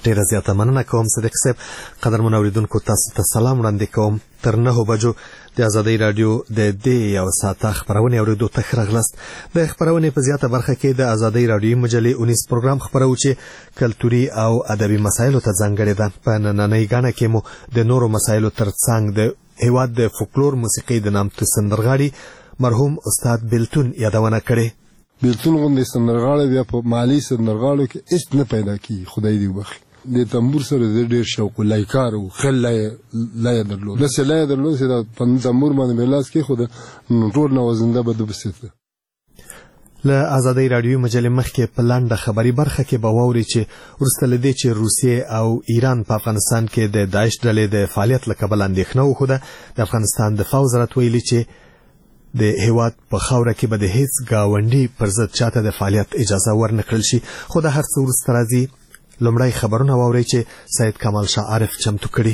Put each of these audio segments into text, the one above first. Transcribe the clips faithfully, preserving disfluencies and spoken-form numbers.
ډیره زیاته مننه کوم صدیق صاحب. قدرمن اوریدونکو تاسو ته سلام وړاندې کوم. تر نهو بجو د ازادۍ رادیو د دې یو ساعته خبرونه اوریدو ته ښه راغلاست. د خبرونې په زیاته برخه کې د ازادۍ رادیو مجلې اونیس پروګرام خبرو چې کلتوري او ادبي مسایلو ته ځانګړې ده. په نننۍ غاڼه کې مو د نورو مسایلو ترڅنګ د هیواد د فولکلور موسیقي د نامتو سندرغاړي مرحوم استاد بیلتون یادونه کړې. بیلتون غوندې سندرغاړی بیا په مالي سندرغاړو کې هیڅ نه پیدا کېږي. خدای دې وبخښي. د تنبور سره د ډېر شوق و لایکار و ښه لایه درلود. داسې لایه درلود چې د تنبور باندې مې لاس کېښود نو ټول نوازنده به دبسېده. له ازادۍ راډیو مجلې مخکې په لنډه خبري برخه کې به واوري چې وروسته له دې چې روسیې او ایران په افغانستان کې د داعش ډلې د فعالیت له کبله اندېښنه وښوده، د افغانستان دفاع وزارت ویلي چې د هیواد په خاوره کې به د هیڅ گاونډي پر ضد چاته د فعالیت اجازه ورنکړل شي. خو د هر څه وروسته راځي لومړی خبرونه واورئ چې سید کمال شاه عارف چمتو کړي.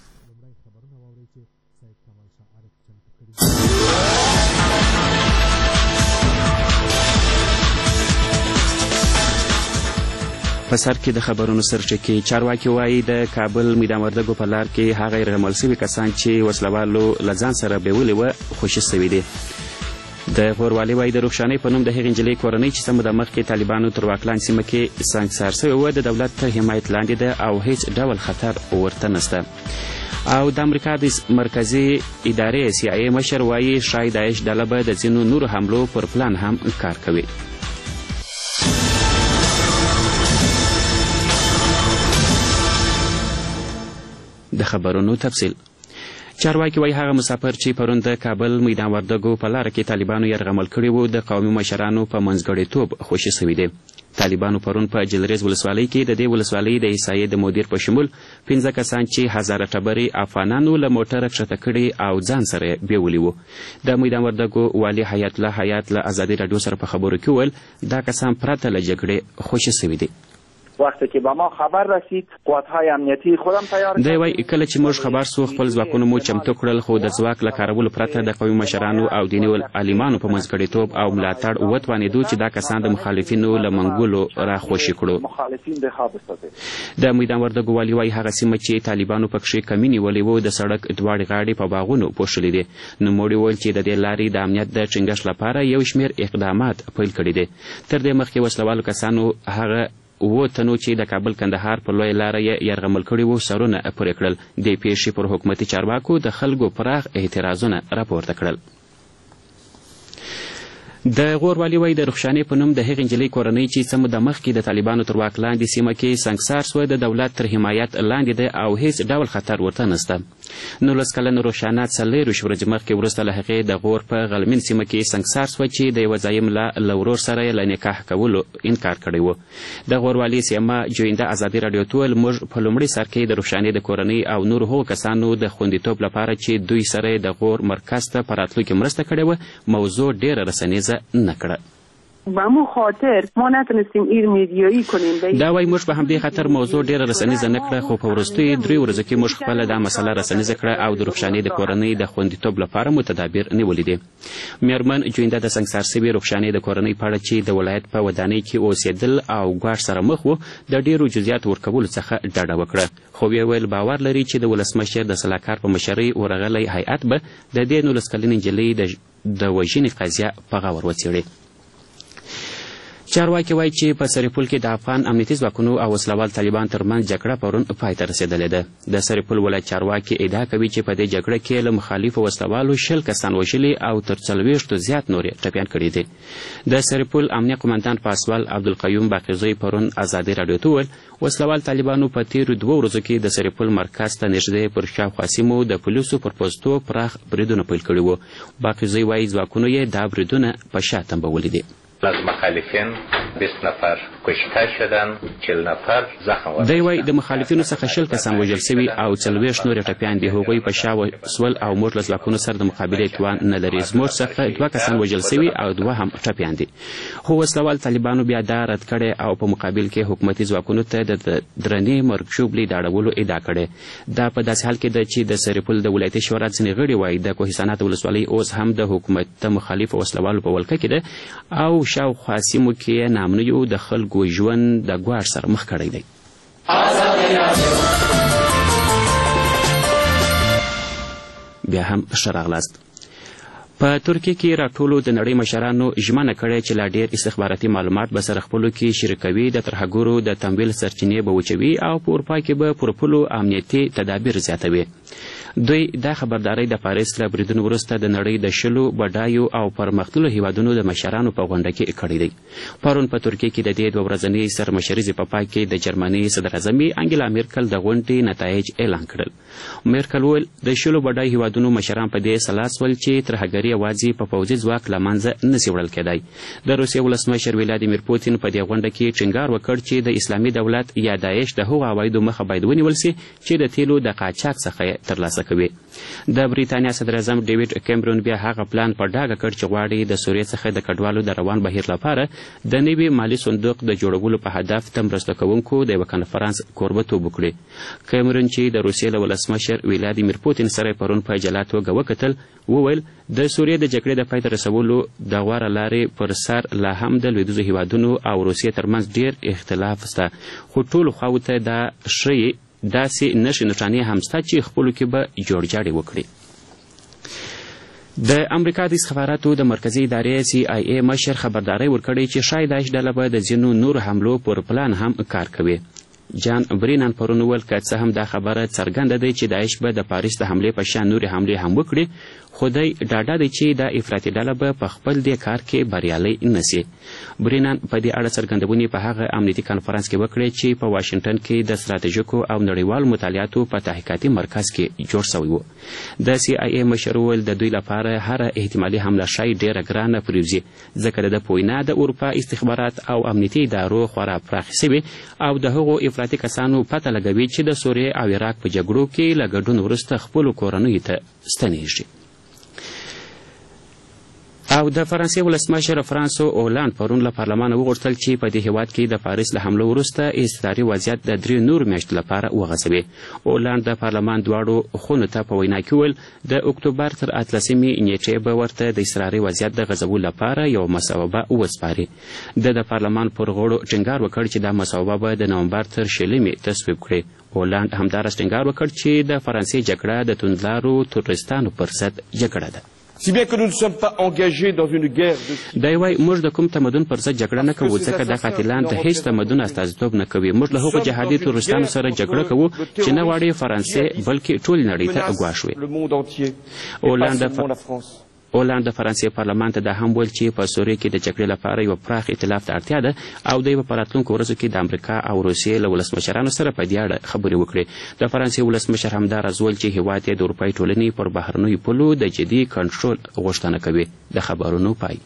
په سر کې د خبرونو سرچکې چارواکي وایي د کابل میدان وردګو په لار کې هغه یرغمل شوي کسان چې وسلوالو له ځان سره بیولي وه خوشي سوي دي. د غوروالي وایي د رخشانۍ په نوم د هغې نجلۍ کورنۍ چې څه موده مخکې طالبانو تر واک لاندې سیمه کې سنګسار سوې وه د دولت تر حمایت لاندې ده او هیڅ ډول خطر ورته نشته. او د امریکا د مرکزي ادارې سی آی ای مشر وایي ښایي داعش ډله به د ځینو نورو حملو پر پلان هم کار کوي. د خبرونو تفصیل. چارواکي وایي هغه مسافر چې پرون د کابل میدان وردګو په لاره کې طالبانو یرغمل کړي وو د قومي مشرانو په منځګړیتوب خوشي سوي دي. طالبانو پرون په جلریز ولسوالۍ کې د دې ولسوالۍ د عیسایي د مدیر په شمول پنځه کسان چې هزاره ټبرې افغانانو له موټره کښته کړي او ځان سره بیولي وو. د میدان وردګو والي حیات الله حیات له ازادۍ راډیو سره په خبرو کې وویل دا کسان پرته له جګړې خوشي سوي دي. وقتی که به ما خبر رسید قوت‌های امنیتی خودم تیار دی وایي کله چې موږ خبر سو خپل ځواکونه مو چمتو کړل خو د ځواک له کارولو پرته د قومي مشرانو او دیني عالمانو په منځګړیتوب او ملاتړ وتوانېدو چې دا کسان د مخالفینو له منګولو راخوشي کړو. د میدان وردګو والي وایي هغه سیمه چې طالبانو پکښې کمین نیولې وو د سړک دواړې غاړې په باغونو پوښلې دي. نوموړي وویل چې د دې لارې د امنیت د ټینګښت لپاره یو شمېر اقدامات پیل کړي دي. تر دې مخکې وسلوالو کسانو هغه اووه تنو چې د کابل کندهار په لویه لاره یې یرغمل کړي وو سرونه پورې کړل. دې پیښې پر حکومتي چارواکو د خلکو پراخ اعتراضونه راپورته کړل. د غوروالي وایي د رخشانۍ په نوم د هغې نجلۍ کورنۍ چې څه موده مخکې د طالبانو تر واک لاندې سیمه کې سنګسار سوه د دولت تر حمایت لاندې ده او هیڅ ډول خطر ورته نشته. نولس کلنه رخشانه څلېرویشت ورځې مخکې وروسته له هغې د غور په غلمین سیمه کې سنګسار سوه چې د یوه ځایي ملا له ورور سره یې له نکاح کولو انکار کړی و. د غوروالي سیمه جوینده ازادي راډیو ته وویل موږ په لومړي سر کې د رخشانۍ د کورنۍ او نورو هغو کسانو د خوندیتوب لپاره چې دوی سره د غور مرکز ته په راتلو کې مرسته کړې وه موضوع ډېره رسنیزه نه کړه. به مو خاطر ما نتونستیم این میدیایی کنیم. دا وایي موږ په همدې خاطر موضوع ډېره رسنیزه نه کړه خو په وروستیو دریو ورځو کې موږ خپله دا مسله رسنیزه کړه او د رخشانۍ د کورنۍ د خوندیتوب لپاره مو تدابیر نیولي دي. میرمن جوینده د سنګسار سوي رخشانۍ د کورنۍ په اړه چې د ولایت په ودانۍ کې اوسېدل او ګواښ سره مخ و د ډېرو جزیاتو ورکولو څخه ډډه وکړه. خو ویې ویل باور لري چې د ولسمشر د سلاکار په مشرۍ ورغلی هیئت به د دې نولس کلنې نجلۍ د وژنې قضیه په غور وڅېړي. چارواکي وایي چې په سرپل کې د افغان امنیتي ځواکونو او وسلوال طالبان ترمنځ جګړه پرون پای ته رسېدلې ده. د سرپل ولایت چارواکي ادعا کوي چې په دې جګړه کې له مخالفو وسلوالو شل کسان وژلي او تر څلوېښتو زیات نور یې ټپیان کړي دي. د سرپل امنیه قمندان پاسوال عبدالقیوم باقرزی پرون ازادي راډیو ته وویل وسلوال طالبانو په تېرو دوو ورځو کې د سرپل مرکز ته نږدې پر شاوخوا سیمو د پولیسو پر پوستو پراخ بریدونه پیل کړي وو. باقرزی وایي ځواکونو یې دا بریدونه په شا تنبولي دي. از مخالفین بیست نفر کشته شدن، چهل نفر زخم ورسید. دی وایي د مخالفینو څخه شل کسان وژل سوي او څلوېښت نور ټپیان دي. هغوی په شا سول او موږ له ځواکونو سره د مقابلې توان نه لري. زموږ څخه دوه کسان وژل سوي او دوه هم ټپیان دي. خو وسلوال طالبانو بیا دا رد کړی او په مقابل کې حکومتي ځواکونو ته د درنې مرګ ژوبلې د اړولو ادعا کړې. دا په داسې حال کې ده چې د سرپل د ولایتي شورا ځینې غړي وایي د کوهستانات ولسوالۍ اوس هم د حکومت ته مخالفو وسلوالو په ولکه کې ده او شاوخوا سیمو کې نامنیو د خلکو ژوند د ګواښ سره مخ کړی دی. بیا هم ښه راغلاست. په ترکیه کې راټولو د نړۍ مشرانو ژمنه کړې چې لا ډېر استخباراتي معلومات به سره خپلو کې شریکوي، د ترهګرو د تمویل سرچینې به وچوي او په اروپا کې به پر پولو امنیتي تدابیر زیاتوي. دوی دا خبرداری د پاریس له بریدونو وروسته د نړۍ د شلو بډایو او پرمختللو هیوادونو د مشرانو په غونډه کې کړی دی. پرون په ترکیه کې د دې دوه ورځنۍ سرمشریزې په پای کې د جرمني صدراعظمې انګلا میرکل د غونډې نتایج اعلان کړل. میرکل وویل د شلو بډایو هیوادونو مشران په دې سلا سول چې ترهګري یوازې په پوځي ځواک له منځه نسي وړل کېدای. د روسیې ولسمشر ولادیمیر پوتین په دې غونډه کې ټینګار وکړ چې د اسلامي دولت یا داعش د هغو عوایدو مخه باید ونیول سي چې د تیلو د قاچاق څخه ترلاسه کوي. د بریتانیا صدراعظم ډیوډ کیمرون بیا هغه پلان په ډاګه کړ چې غواړي د سوریې څخه د کډوالو د روان بهیر لپاره د نوي مالي صندوق د جوړولو په هدف د مرسته کوونکو د یوه کنفرانس کوربتوب وکړي. کیمرون چې د روسیې له ولسمشر ولادیمیر پوتین سره پرون په جلا توګه وکتل، وویل د سوریې د جګړې د پای ته رسولو د غوره لارې پر سر لا هم د لویدیځو هیوادونو او روسیې ترمنځ ډېر اختلاف شته، خو ټولو خواو ته دا ښیي داسې نښې نښانې هم شته چې خپلو کې به جوړجاړی وکړي. د امریکا د استخباراتو د مرکزي ادارې سی آی ای مشر خبرداری ورکړی چې ښایي داعش ډله به د ځینو نورو حملو پر پلان هم کار کوي. جان برینان پرون وویل که څه هم دا خبره څرګنده دی چې داعش به د پاریس د حملې په شان نورې حملې هم وکړي، خو دی ډاډه دی چې دا افراطي ډله به په خپل دې کار کې بریالی نه سي. برینان په دې اړه څرګندونې په هغه امنیتي کنفرانس کې وکړې چې په واشنګټن کې د ستراتیژیکو او نړیوالو مطالعاتو په تحقیقاتي مرکز کې جوړ شوی و. د سی آی ای مشر وویل د دوی لپاره هره احتمالي حمله ښایي ډېره ګرانه پرېوځي، ځکه د ده په وینا د اروپا استخبارات او امنیتي ادارو خورا پراخې سوي او د هغو افراطي کسانو پته لګوي چې د سوریې او عراق په جګړو کې له ګډون وروسته خپلو کورنیو ته ستنېږي. او د فرانسې ولسمشر فرانسو اولند پرون له پارلمانه وغوښتل چې په دې هیواد کې د پاریس له حملو وروسته اضطراري وضعیت د درې نورو میاشتو لپاره وغځوي. اولند د پارلمان دواړو خونو ته په وینا کې وویل د اکتوبر تر اتلسمې نیټې به ورته د اضطراري وضعیت د غځولو لپاره یوه مسوده وسپاري. د د پارلمان پر غړو ټینګار وکړ چې دا مسوده به د نومبر تر شلمې تصویب کړي. اولند همداراز ټینګار وکړ چې د فرانسې جګړه د توندلارو تروریستانو پر ضد جګړه ده. Si bien que nous ne sommes pas engagés dans une guerre de... دی وایي موږ د کوم تمدن پر ضد جګړه نه کوو، ځکه دا قاتلان د هیڅ تمدن استازیتوب نه کوي. موږ له هغو جهادي تروریستانو سره جګړه کوو چې نه غواړي فرانسې بلکې ټولې نړۍ ته ګواښ وي. اولند د فرانسې پارلمان ته دا هم ویل چې په سوریې کې د جګړې لپاره یو پراخ ائتلاف ته اړتیا ده او دوی به په راتلونکو ورځو کې د امریکا او روسیې له ولسمشرانو سره په دې اړه خبرې وکړي. د فرانسې ولسمشر همداراز ویل چې هیواد یې د اروپایي ټولنې پر بهرنیو پولو د جدي کنټرول غوښتنه کوي. د خبرونو پای.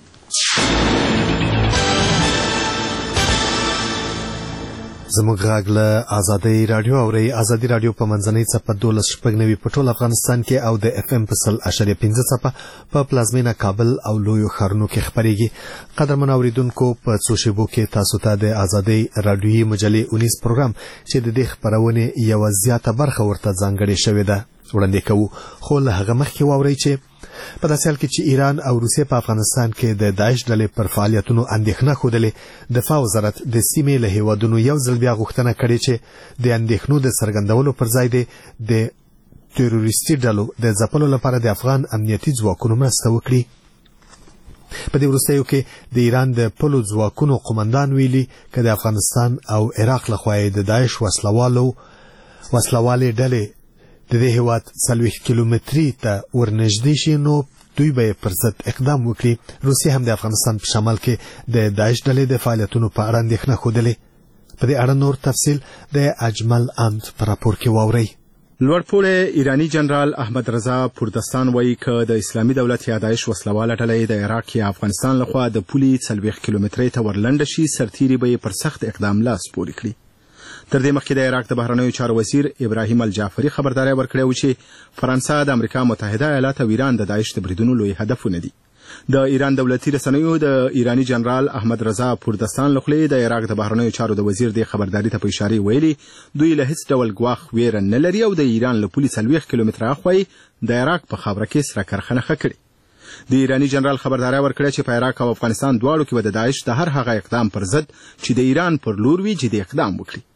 زموږ غږ له ازادۍ راډیو اورئ. ازادي راډیو په منځنۍ څپه دولس شپږ نوي په ټول افغانستان کې او د اف ام په سل اشاریه پنځه څپه په پلازمینه کابل او لویو ښارونو کې خپرېږي. قدرمن اورېدونکو، په څو شېبو کې تاسو ته د ازادۍ راډیویي مجلې اونیز پروګرام چې د دې خپرونې یوه زیاته برخه ورته ځانګړې شوې ده وړاندې کوو، خو له هغه مخکې واورئ چې په داسې حال کې چې ایران او روسیې په افغانستان کې د داعش ډلې پر فعالیتونو اندېښنه ښودلې، دفاع وزارت د سیمې له هیوادونو یو ځل بیا غوښتنه کړې چې د اندېښنو د څرګندولو پر ځای د تروریستي ډلو د ځپلو لپاره د افغان امنیتي ځواکونو مرسته وکړي. په دې وروستیو کې د ایران د پلو ځواکونو قومندان ویلي که د افغانستان او عراق لخوا د داعش وسلوالو وسلوالې ډلې د دې هیواد څلوېښت کیلومتري ته ورنږدې شي نو دوی به پر ضد اقدام وکړي. روسیې هم د افغانستان په شمال کې د داعش ډلې د فعالیتونو په اړه اندېښنه ښودلې. په دې اړه نور تفصیل د اجمل اند په راپور کې واورئ. لوړپوړی ایرانی جنرال احمد رضا پوردستان وایي که د اسلامي دولت یا داعش وسلواله ډله د عراق یا افغانستان لخوا د پولې څلوېښت کیلومترۍ ته ورلنډه شي، سرتیري به یې پر سخت اقدام لاس پورې کړي. تر دې مخکې د عراق د بهرنیو چارو وزیر ابراهیم الجعفري خبرداری ورکړی و چې فرانسه د امریکا متحده ایالات او ایران د داعش د بریدونو لوی هدفونه دي. د ایران دولتي رسنیو د ایرانی جنرال احمد رضا پوردستان له خولې د عراق د بهرنیو چارو د وزیر د خبرداري ته په اشاره ویلي دوی له هیڅ ډول ګواښ ویره نه لري او د ایران له پولې څلوېښت کیلومتره اخوا د عراق په خاوره کې سره کرخنه ښه کړې. د ایرانی جنرال خبرداری ورکړی چې په عراق او افغانستان دواړو کې به د داعش د هر هغه اقدام پر ضد چې د ایران پر لور وي جدي اقدام وکړي.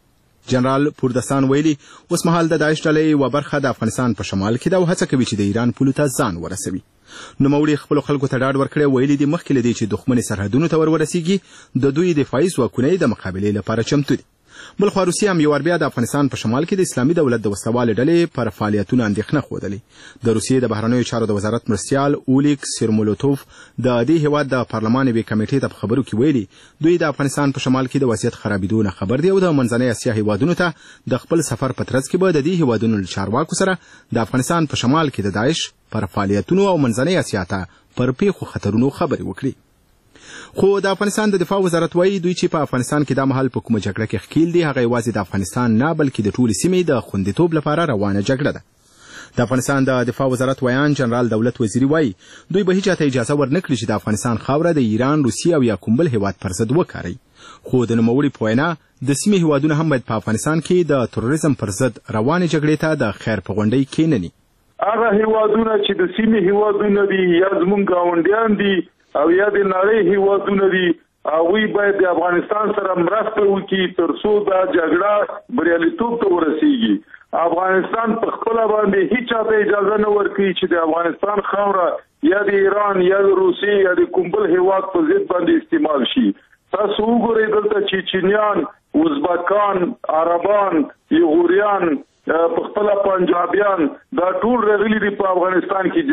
جنرال پوردستان ویلي اوس مهال د داعش ډلې یوه برخه د افغانستان په شمال کې ده او هڅه کوي چې د ایران پولو ته ځان ورسوي. نوموړي خپلو خلکو ته ډاډ ورکړی، ویلي دي مخکې له دې چې دښمني سرحدونو ته ور ورسیږي د دوی دفاعي ځواکونه یې د مقابلې لپاره چمتو دي. بلخوا روسیې هم یو وار بیا د افغانستان په شمال کې د اسلامي دولت د وسلوالې ډلې پر فعالیتونو اندېښنه ښودلې. د روسیې د بهرنیو چارو د وزارت مرستیال اولیګ سیرمولوتوف د دې هېواد د پارلمان یوې کمیټې ته په خبرو کې ویلي دوی د افغانستان په شمال کې د وضعیت خرابېدو نه خبر دي او د منځنۍ اسیا هېوادونو ته د خپل سفر په ترڅ کې به د دې هېوادونو له چارواکو سره د افغانستان په شمال کې د داعش پر فعالیتونو او منځنۍ اسیا ته پر پیښو خطرونو خبرې وکړي. خو د افغانستان د دفاع وزارت وایي دوی چې په افغانستان کې دا مهال په کومه جګړه کې ښکیل دي هغه یوازې د افغانستان نه بلکې د ټولې سیمې د خوندیتوب لپاره روانه جګړه ده. د افغانستان د دفاع وزارت ویان جنرال دولت وزیري وایي دوی به هیچا ته اجازه ورنکړي چې د افغانستان خاوره د ایران، روسیې او یا کوم بل هېواد پر ضد وکاروي. خو د نوموړي په وینا د سیمې هېوادونه هم باید په افغانستان کې د تروریزم پر ضد روانې جګړې ته د خیر په غونډۍ کېنني. هغه هېوادونه چې د سیمې هېوادونه دي یا زموږ ګاونډیان دي او یا د نړۍ هېوادونه دي هغوی باید د افغانستان سره مرسته وکړي تر څو دا جګړه بریالیتوب ته ورسیږي. افغانستان په خپله باندې هیچا ته اجازه نه ورکوي چې د افغانستان خاوره یا د ایران یا د روسیې یا د کوم بل هېواد په ضد باندې استعمال شي. تاسو وګورئ دلته چیچنیان، ازبکان، عربان، یغوریان، په خپله پنجابیان دا ټول راغلي دي په افغانستان کې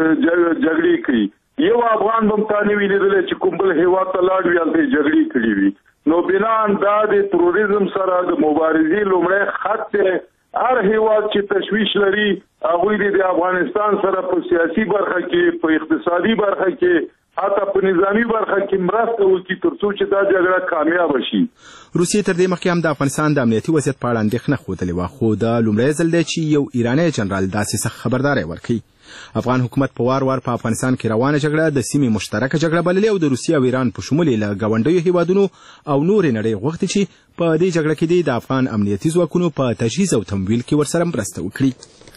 جګړې کوي. یو افغان به هم تا نه وي لیدلی چې کوم بل هېواد ته لاړ وي هلته یې جګړې کړي وي. نو بناً دا د تروریزم سره د مبارزې لومړی خط دی. هر هېواد چې تشویش لري هغوی د افغانستان سره په سیاسي برخه کې، په اقتصادي برخه کې، حتی په نظامی برخه کې مرسته وکړي تر څو چې دا جګړه کامیابه شي. روسیې تر دې مخکې هم د افغانستان د امنیتي وضعیت په اړه اندېښنه ښودلې وه، خو دا لومړی ځل دی چې یو ایرانی جنرال داسې سخت خبرداری ورکوي. افغان حکومت په وار وار په افغانستان کې روانه جګړه د سیمې مشترکه جګړه بللې او د روسیې او ایران په شمول یې له ګاونډیو هېوادونو او نورې نړۍ غوښتي چې په دې جګړه کې د افغان امنیتي ځواکونو په تجهیز او تمویل کې ورسره مرسته وکړي.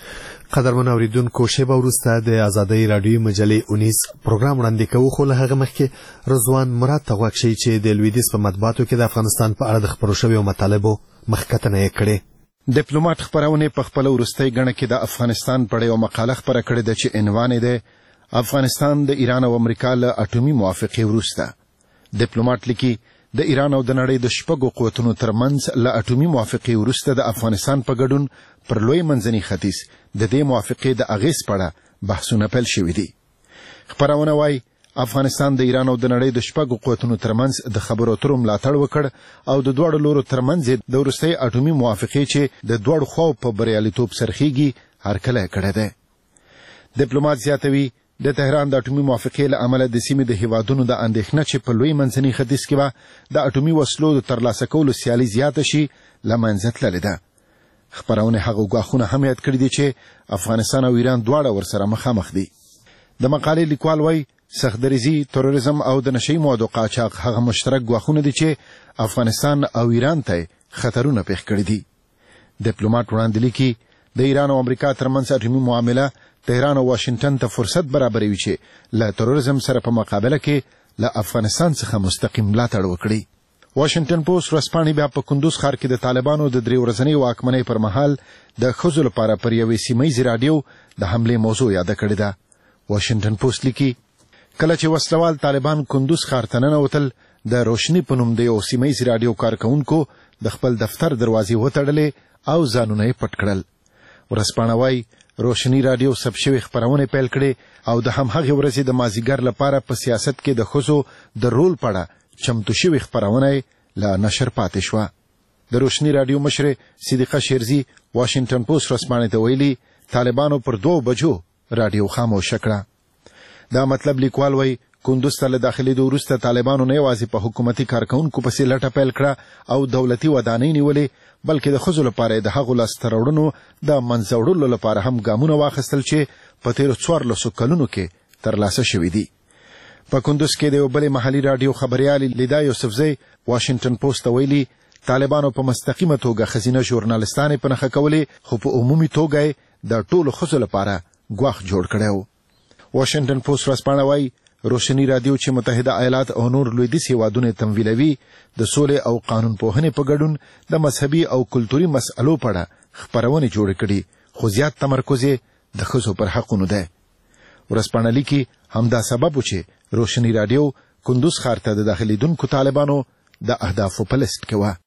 قدرمن اوریدونکو، شیبه وروسته د ازادۍ راډیویي مجلې اونیس پروګرام وړاندې کوو، خو له هغه مخکې رضوان مراد ته غوږ شئ چې د لویدیځ په مطبوعاتو کې د افغانستان په اړه د خپرو شویو مطالبو مخکتنه یې کړې. ډیپلوماټ خپرونې په خپل وروستۍ غڼه کې د افغانستان په اړه یو مقاله خپره کړې ده چې عنوان یې دی افغانستان د ایران او امریکا له اټومي موافقې وروسته. ډیپلوماټ لیکي د ایران او د نړۍ د شپږو قوتونو ترمنځ له اټومي موافقې وروسته د افغانستان په ګډون پر لوی منځني ختیځ د دې موافقې د اغېز په اړه بحثونه پیل شوي دي. خپرونه وایي افغانستان د ایران او د نړۍ د شپږو قوتونو ترمنځ د خبرو اترو ملاتړ وکړ او د دواړو لورو ترمنځ د وروستۍ اټومي موافقې چې د دواړو خواو په بریالیتوب سرخیږي هرکلی کړی دی. ډیپلوماټ زیاتوي د تهران د اټومي موافقې له امله د سیمې د هېوادونو د اندېښنه چې په لوی منځني ختیځ کې به د اټومي وسلو د ترلاسه کولو سیالي زیاته شي له منځه تللې ده. خپرونې هغه ګواښونه هم یاد کړي دي چې افغانستان او ایران دواړه ورسره مخامخ دي. د مقالې لیکوال وایي سختدریزي، تروریزم او د نشهیي موادو قاچاق هغه مشترک ګواښونه دي چې افغانستان او ایران ته خطرونه پېښ کړي دي. ډیپلوماټ وړاندې لیکي د ایران او امریکا ترمنځ اټومي معامله تهران او واشنګټن ته فرصت برابروي چې له تروریزم سره په مقابله کې له افغانستان څخه مستقیم ملاتړ وکړي. واشنګټن پوسټ ورځپاڼې بیا په کندوز ښار کې د طالبانو د درې ورځنۍ واکمنۍ پر مهال د ښځو لپاره پر یوې سیمه ییزې راډیو د حملې موضوع یاده کړې ده. واشنګټن پوسټ لیکي کله چې وسلوال طالبان کندوز ښار ته ننوتل د روشني په نوم د یو سیمه ییز راډیو کارکوونکو د خپل دفتر دروازې وتړلې او ځانونه یې پټ کړل. ورځپاڼه وایي روشني راډیو ثبت شوې خپرونې پیل کړې او د همهغې ورځې د مازدیګر لپاره په سیاست کې د ښځو د رول په اړه چمتو شوې خپرونه له نشر پاتې شوه. د روشني راډیو مشرې صدیقه شیرزي واشنګټن پوسټ ورځپاڼې ته ویلي طالبانو پر دوو بجو راډیو خاموشه کړه. دا مطلب لیکوال وایي کندوز ته له داخلېدو وروسته طالبانو نه یوازې په حکومتي کارکوونکو پسې لټه پیل کړه او دولتي ودانۍ نیولې بلکې د ښځو لپاره د هغو لاسته راوړنو د منځه وړلو لپاره هم ګامونه واخیستل چې په تېرو څوارلسو کلونو کې ترلاسه شوي دي. په کندوز کې د یو بلې محلي راډیو خبریالې لیدا یوسفزۍ واشنګټن پوسټ ته ویلي طالبانو په مستقیمه توګه ښځینه ژورنالستانې په نښه کولې خو په عمومي توګه د ټولو ښځو لپاره ګواښ جوړ کړی و. واشنګټن پوسټ ورځپاڼه وایي روشنی رادیو چې متحده ایالات او نور لویدیځ هیوادونه تمویلوي د سولې او قانون پوهنې په ګډون د مذهبي او کلتوري مسألو په اړه خپرونې جوړې کړي، خو زیات تمرکز یې د ښځو پر حقونو دی. ورځپاڼه لیکي همدا سبب و چې روشنی رادیو کندوز ښار ته د داخلېدونکو طالبانو د اهدافو په لیست کې وه.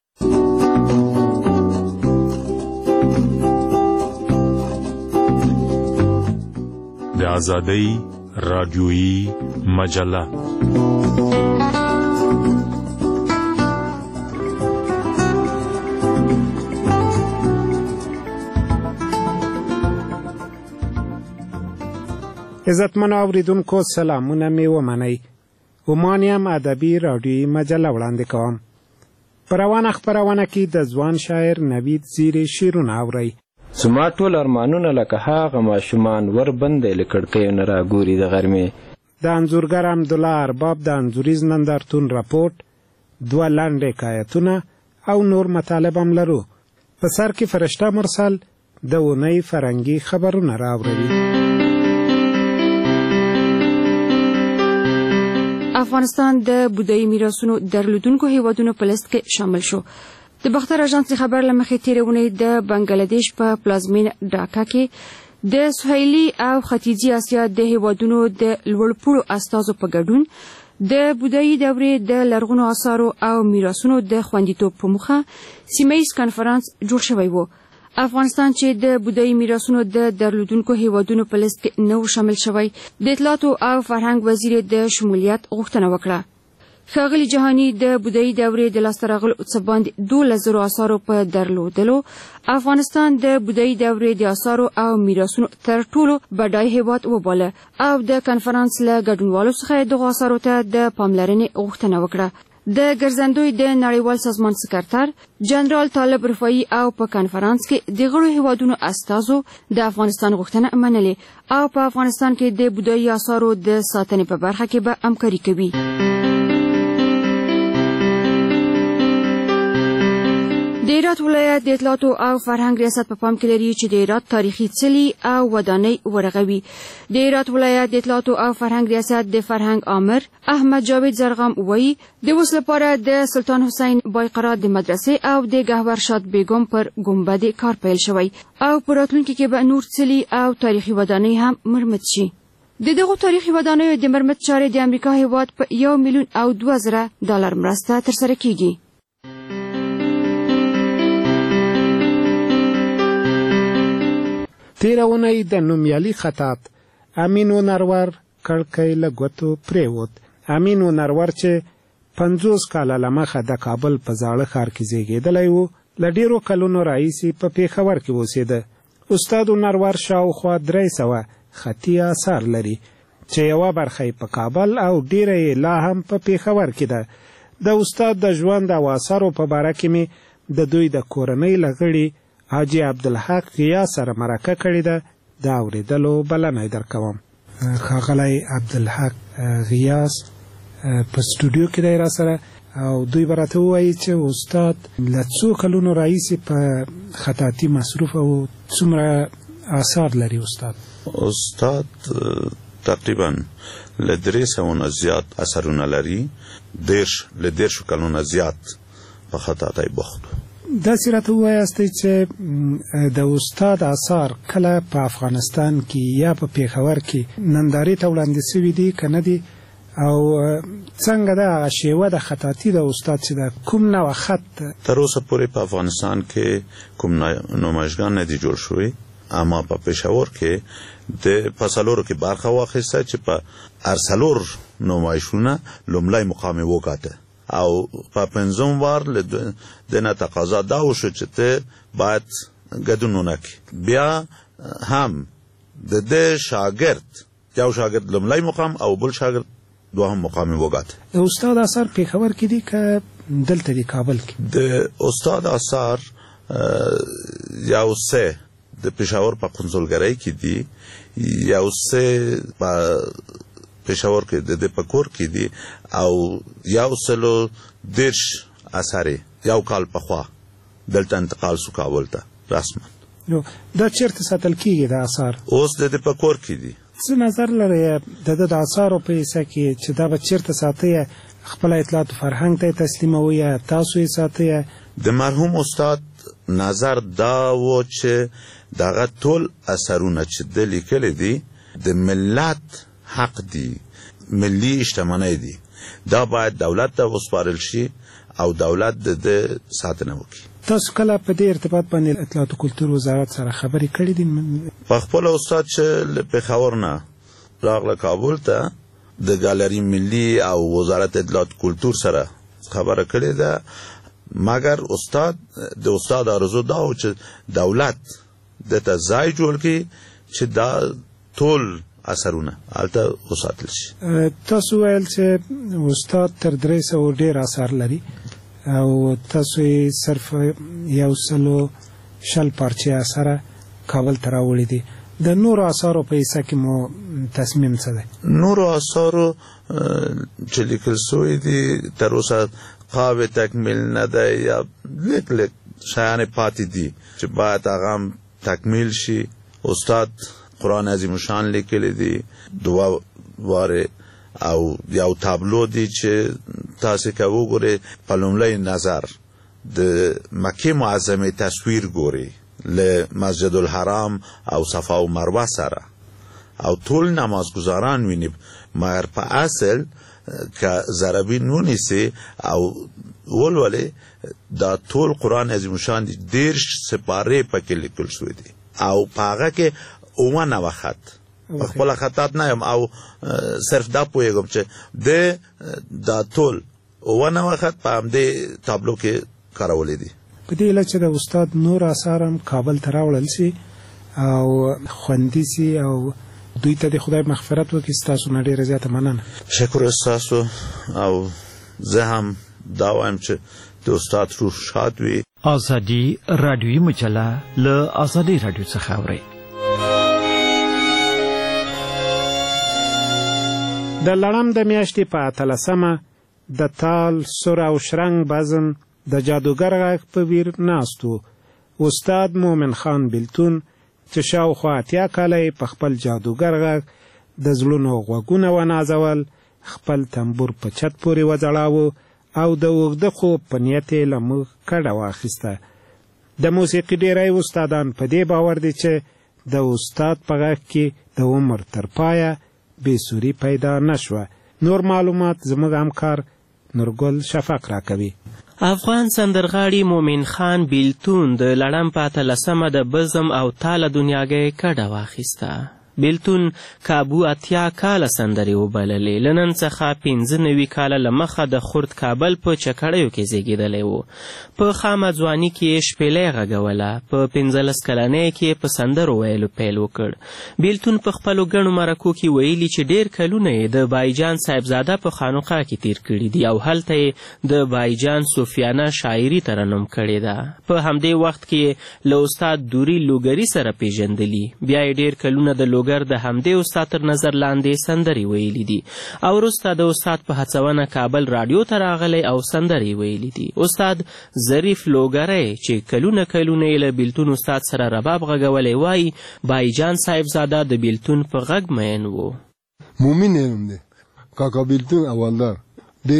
د آزادۍ رادیویي مجله عزتمنو اوریدونکو سلامونه مې ومنئ. عمان یم ادبي رادیویي مجله وړاندې کوم. په روانه خپرونه کې د ځوان شاعر نوید زیري شعرونه اورئ. زما ټول ارمانونه لکه هغه ماشومان وربندې له کړکیو نه راګوري د غرمې. د انځورګر حمدالله ارباب د انځوریز نندارتون راپورټ، دوه لنډ حکایتونه او نور مطالب هم لرو. په سر کې فرشته مرسل د اونۍ فرهنګي خبرونه راوړي. افغانستان د بودایي میراثونو درلودونکو هیوادونو په لیست کې شامل شو. د باختر اژانس خبر له مخې تېرې اونۍ د بنګلادیش په پلازمینه ډاکا کې د سهیلي او ختیځي اسیا د هیوادونو د لوړپوړو استازو په ګډون د بودایي دورې د لرغونو آثارو او میراثونو د خوندیتوب په موخه سیمه ییز کنفرانس جوړ شوی و. افغانستان چې د بودایي میراثونو د درلودونکو هیوادونو په لیست کې نه و شامل شوی، د اطلاعاتو او فرهنګ وزیر د شمولیت غوښتنه وکړه. ښاغلي جهاني د بودایي دورې د لاسته راغلو څه باندې دولس زرو آثارو په درلودلو افغانستان د بودایي دورې د آثارو او میراثونو تر ټولو بډای هیواد وباله او د کنفرانس له ګډونوالو څخه دغو آثارو ته د پاملرنې غوښتنه وکړه. د ګرځندوی د نړیوال سازمان سکرتر جنرال طالب رفاعي او په کنفرانس کې د غړو هیوادونو استازو د افغانستان غوښتنه منلې او په افغانستان کې د بودایي آثارو د ساتنې په برخه کې به همکاري کوي. د هرات ولایت د اطلاعاتو او فرهنګ ریاست په پام کې لري چې د هرات تاریخي څلي او ودانۍ ورغوي. د هرات ولایت د اطلاعاتو او فرهنګ ریاست د فرهنګ آمر احمد جاوید زرغام وایي د اوس لپاره د سلطان حسین بایقرا د مدرسې او د ګهور شاد بیګم پر ګنبد کار پیل شوی او په راتلونکي کې به نور څلي او تاریخي ودانۍ هم مرمت شي. د دغو تاریخي ودانیو د مرمت چارې د امریکا هیواد په یو میلیون او دوه زره ډالر مرسته ترسره کیږي. تیره اونۍ د نومیالي خطاط امین ونرور کړکۍ له ګوتو پرېوت. امین ونرور چې پنځوس کاله له مخه د کابل په زاړه ښار کې زیږېدلی و، له ډېرو کلونو راهیسې په پېښور کې اوسېده. استاد ونرور شاوخوا درې سوه خطي آثار لري چې یوه برخه یې په کابل او ډېره یې لا هم په پېښور کې ده. د استاد د ژوند او آثارو په باره کې مې د دوی د کورنۍ له غړي حاجي عبدالحق غیاس سره مرکه کړې ده. د اورېدلو بلنه درکوم. ښاغلی عبدالحق غیاس په سټوډیو کې دی را سره او دوی به راته ووایي چې استاد له څو کلونو راهیسې په خطاطي مصروف او څومره آثار لري استاد؟ استاد تقریبا له درې سوو نه زیات اثرونه لري. دېرش له دېرشو کلونو نه زیات په خطاطۍ بوخت. داسې راته ووایاستئ چې د استاد آثار کله په افغانستان کې یا په پېښور کې نندارې ته وړاندې سوي دي که نه دي، او څنګه ده هغه شیوه د خطاطي د استاد چې د کوم نوع خط تر اوسه پورې په افغانستان کې کوم نمایشګان نه دي جوړ شوي، اما په پېښور کې د په څلورو کې برخه واخیسته چې په هر څلور نمایشونه لومړی مقام یې وګاټه او په پنځم وار له دنه تقاضا دا وشو چې ته باید ګډون ونکړې. بیا هم د دې شاګرد یو شاګرد لومړی مقام او بل شاګرد دوهم مقام یې وګاټه. د استاد آثار پېښور کې دي که دلته دي کابل کې؟ د استاد آثار یو څه د پېښور په قنصلګرۍ کې دي، یو څه په پېښور کې د په کور کې دي او یو سلو دېرش اثر یو کال پخوا دلته انتقال شو کابل ته رسما. نو دا چیرته ساتل کېږي دا آثار؟ اوس د په کور کې دي. څه نظر لري د د اثارو په حصہ کې چې دا به چیرته ساتي خپل اطلاعات فرهنګ ته تسلیموي یا تاسو یې ساتي؟ د مرحوم استاد نظر دا و چې دغه ټول اثرونه چې د لیکل دي د ملت حق دي، ملي شتمنۍ دي، دا باید دولت ته وسپارل شي او دولت د ساتنه وکړي. تاسو کله په دې ارتباط باندې اطلاعات او کلتور وزارت سره خبرې کړې دي؟ په خپل استاد چې له پېښور نه راغله کابل ته د ګالري ملي او وزارت اطلاعات کلتور سره خبره کړې ده، مګر استاد د استاد ارزو دا و چې دولت دته ځای جوړ کړي چې دا ټول اثرونه هلته وساتل شي. تاسو ویل چې استاد تر درې سوه ډېر اثار لري او تاسو یې صرف یو سلو شل پارچې اثاره کابل ته راوړي دي. د نورو اثارو په حصه کې مو تصمیم څه دی؟ نورو اثارو چې لیکل سوي دي تر اوسه قابل تکمیل نه دی یا لیک لیک شیان پاتې دي چې باید هغه تکمیل شي. استاد قرآن عظیم شان لیکلی دی دوه واره او یو تابلو دی چې تاسو که وګورئ په لومړی نظر د مکې معظمې تصویر ګورئ له مسجد الحرام او صفا او مروه سره او ټول نمازګزاران ویني، مګر په اصل که ضربین ونیسي او ولولې دا ټول قرآن عظیم شان دی دېرش سپارې پکې لیکل شوي دي او په هغه کې اومه نوه خط په خپله خطات نه یم او صرف دا پوهېږم چې د دا ټول اوه نوه خط په همدې تابلو کې کارولی دي. په دې هیله چې د استاد نور اثار هم کابل ته راوړل شي او خوندي شي او دوی ته د خدای مغفرت وکړي. ستاسو نه ډېره زیاته مننه. شکر ستاسو او زه هم دا وایم چې د استاد روح شاد وي. آزادي رادیویي مجله له آزادي رادیو څخه اورئ. د لړم د میاشتې په اتلسمه د تال سور او شرنګ بزم د جادوګر غږ په ویر ناست و. استاد مومن خان بیلتون چې شاوخوا اتیا کاله یې په خپل جادوګر غږ د زړونو غوږونه ونازول، خپل تنبور په چت پورې وځړاوه او د اوږده خوب په نیت یې له موږ کډه واخیسته. د موسیقي ډېری استادان په دې باور دي چې د استاد په غږ کې د عمر تر پایه بېسوري پیدا نه شوه. نور معلومات زموږ همکار نورګل شفق راکوي. افغان سندرغاړي مومن خان بیلتون د لړم په اتلسمه د بزم او تاله دنیاګۍ کډه واخیسته. بیلتون کابو اتیا کاله سندرې وبللې. له نن څخه پنځه نوي کاله له مخه د خرد کابل په چکړیو کې زیږېدلی و. په خامه ځواني کې یې شپېلۍ غږوله. په پنځلس کلنۍ کې په سندرو ویلو پیل وکړ. بیلتون په خپلو ګڼو مرکو کې ویلي چې ډېر کلونه یې د بایجان صاحبزاده په خانقاه کې تیر کړي دي او هلته یې د بایجان صوفیانه شاعري ترنم کړې ده. په همدې وخت کې له استاد دوري لوګري سره پیژندلي. بیا یې ډېر کلونه د لوګر د همدې استاد تر نظر لاندې سندرې ویلي دي او وروسته د استاد په هڅونه کابل راډیو ته راغلی او سندرې ویلي دي. استاد ظریف لوګری چې کلونه کلونه یې له بیلتون استاد سره رباب غږولی وایي بایجان صاحبزاده د بیلتون په غږ مین و. مومن یې نوم دی کاکا بیلتون اولدار د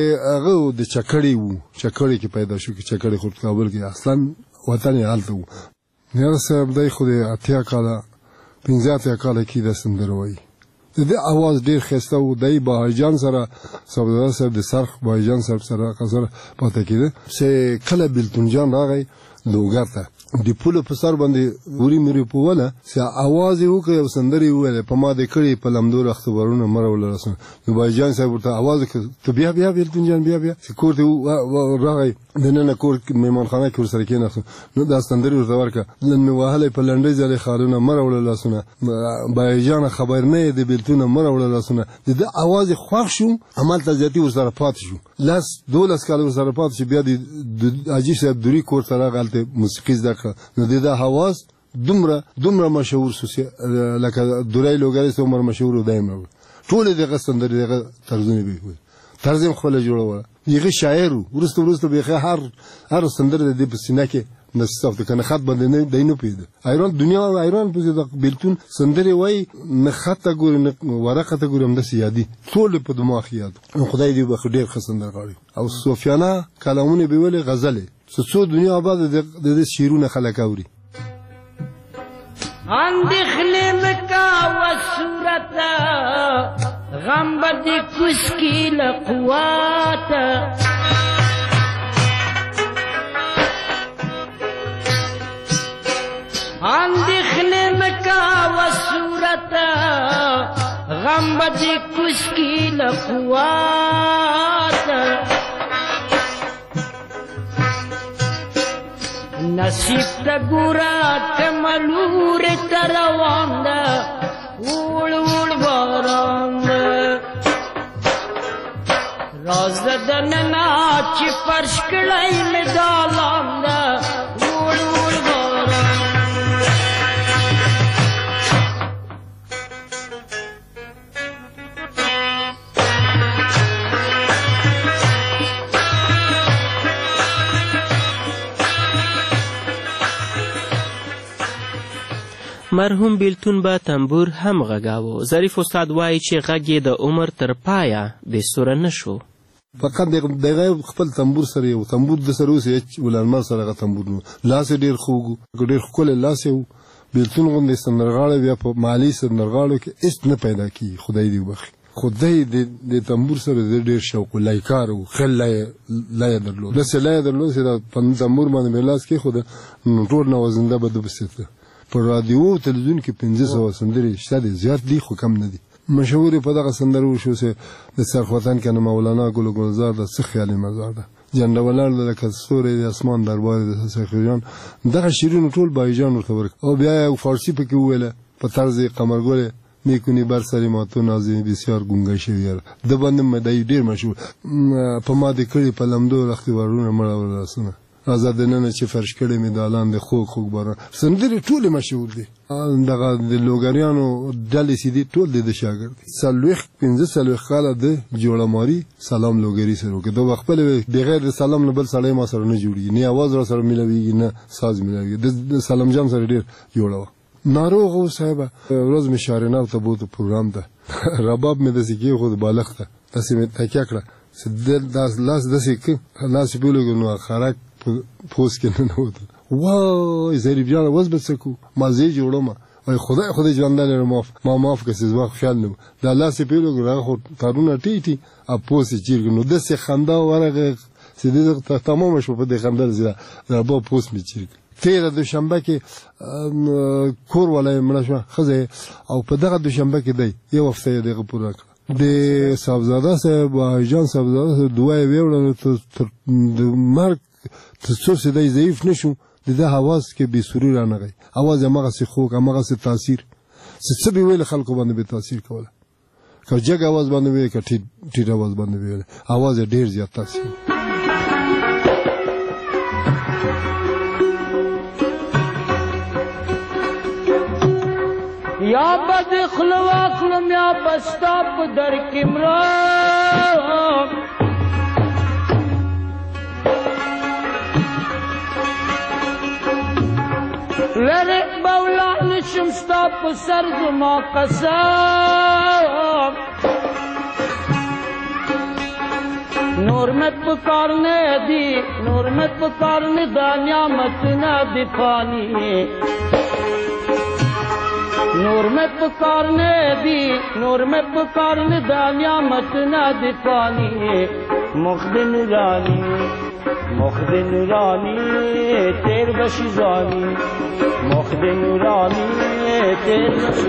هغه د چکړې و چکړې کې پیدا شو کې چکړې خود کابل کې اصلا وطن یې هلته و. نیغه صاحب دی خو د اتیا کاله پنځه اتیا کاله کې د سندره وایي. د دې اواز ډېر ښایسته و. دی بهاجان سره صاحبزاده صاحب د سرخ بهاجان صاحب سره سره پاتې کېده چې کله بیلتون جان راغی لوګر ته د پولو په سر باندې وری مری پوله چې اواز یې وکړ او سندرې وویلې په ما د کړي په لمدور اختبارونه مرول رسنه. نو بهاجان صاحب ورته اواز وکړ ته بیا بیا بیلتون جان بیا بیا چې کور ته راغی دننه کور میمانخانه کې ورسره کېناستو. نو دا سندرې ورته ورکړه. نن مې وهلی په لنډۍ ځلې ښارونه مه راوړه لاسونه بهاجانه خبر نه یې د بیلتونه مه راوړه لاسونه. د ده اواز یې خوښ شو همالته زیاتي ورسره پاتې شو. لس دولس کاله ورسره پاتې شو. بیا د حاجي صاحب دوري کور ته راغی هلته موسیقي زده کړه. نو د ده حواس دومره دومره مشهور شو لکه دوری لوګری څه عمر مشهور و دایم راوړ. ټولې دغه سندرې دغه طرزونه به وي. طرز یې خپله جوړوله. هغه شاعر و. وروسته وروسته بیخي هر هر سندره د دې په سینه کې نصف کنه خط باندې نه دینو پیدا ایران دنیا ایران په د بیلتون سندري وای نه خط ګور نه ورقه ته ګورم د سیادي ټول په دماغ یاد خدای دې به ډیر خسندر غاړي او سفیانه کلامونه به ویل غزله څو دنیا آباد د شیرونه خلک اوري اندخلے مکا وصورت غم بدی کس کی لقوات اندخلے مکا وصورت غم بدی کس کی لقوات نصیب تا گورا تملور تروان دا اوڑ اوڑ باران دا راز دننا چی فرش کڑائی میں دالان دا اوڑ اوڑ باران مرحوم بیلتون به تنبور هم غږاوه. ظریف استاد وایي چې غږ یې د عمر تر پایه بې سوره نه شو. فقط دغه خپل تنبور سره یو تنبور د سره اوس هیڅ ولرمه سره غ تنبور نو لاس ډیر خوږ ډیر خپل لاس یو بیلتون غوندې سندرغاړی بیا په مالی سندرغاړو کې هیڅ نه پیدا کیږي خدای دې وبخي خدای د تنبور سره ډیر شوق لایکار او خل لای درلود د سلای درلود چې د تنبور باندې لاس کې خود ټول نوازنده بده بسته په رادیو تلویزیون کې پنځه سوه سندرې شته دي زیات دي خو کم نه دي مشهور په دغه سندرو شو چې د سرخوتن کنه مولانا ګل ګلزار د څه خیالي مزار ده جنډه ولر لکه سورې د اسمان دربار د سخیان دغه شیرین ټول بایجان ورته ورک او بیا یو فارسی پکې ویله په طرز قمرګل میکنی بر سری ما تو نازی بسیار گونګه شوی د باندې مدای ډیر مشهور په ما د کړي په لمدو اختیارونه مړه ورسونه آزاد نن چې فرش کړي می دالان د خو خو باران سندري ټول مشهور دي دغه د لوګریانو ډلې سي دي ټول د شاګرد سلوخ پنځه سلوخ کاله د جوړماري سلام لوګری سره کې دوه خپل بغیر د سلام نه بل سړی ما سره نه جوړي نه आवाज را سره ملوي نه ساز ملوي د سلام جام سره ډیر جوړو ناروغ او صاحب روز مشارنه ته بوت پروګرام ده رباب مې د سکی خود بالغ ته تاسو مې تکیا کړه سدل داس لاس د سکی لاس بولګ نو خراک پوس کې نه وته وای زری بیا واز بسکو ما زی جوړم وای خدای خدای ژوند لري معاف ما معاف کسې زما خیال نه دا لاس بولګ راغو تارونه ټیټي ا پوس چیرګ نو د سه خندا ورغه سیده تمام شو په دې خندا زیاده دا په پوس می چیرګ تیر د شنبه کې کور ولای مړ شو خزه او په دغه د شنبه کې دی یو هفته دغه پوره کړ د صاحبزاده صاحب جان صاحبزاده دوه ویوړل د مرګ څو سیدای ضعیف نشو د د حواس کې به سوري رانغی اواز هغه څه خو هغه څه تاثیر څه به ویل خلکو باندې به تاثیر کوله که جګ اواز باندې ویل که ټیټ ټیټ اواز باندې ویل اواز ډیر زیات تاثیر یا بد خلوا خلم یا بستاب در کمرام لره مولا نشم ستا په سر زما قسم نور مت پکار نه دی نور مت پکار نه دا نعمت نه دی پانی نور مت پکار نه دی نور مت پکار نه دا نعمت نه دی پانی مخدن رانی مخدن رانی تیر بشی زانی مخدن رانی تیر بشی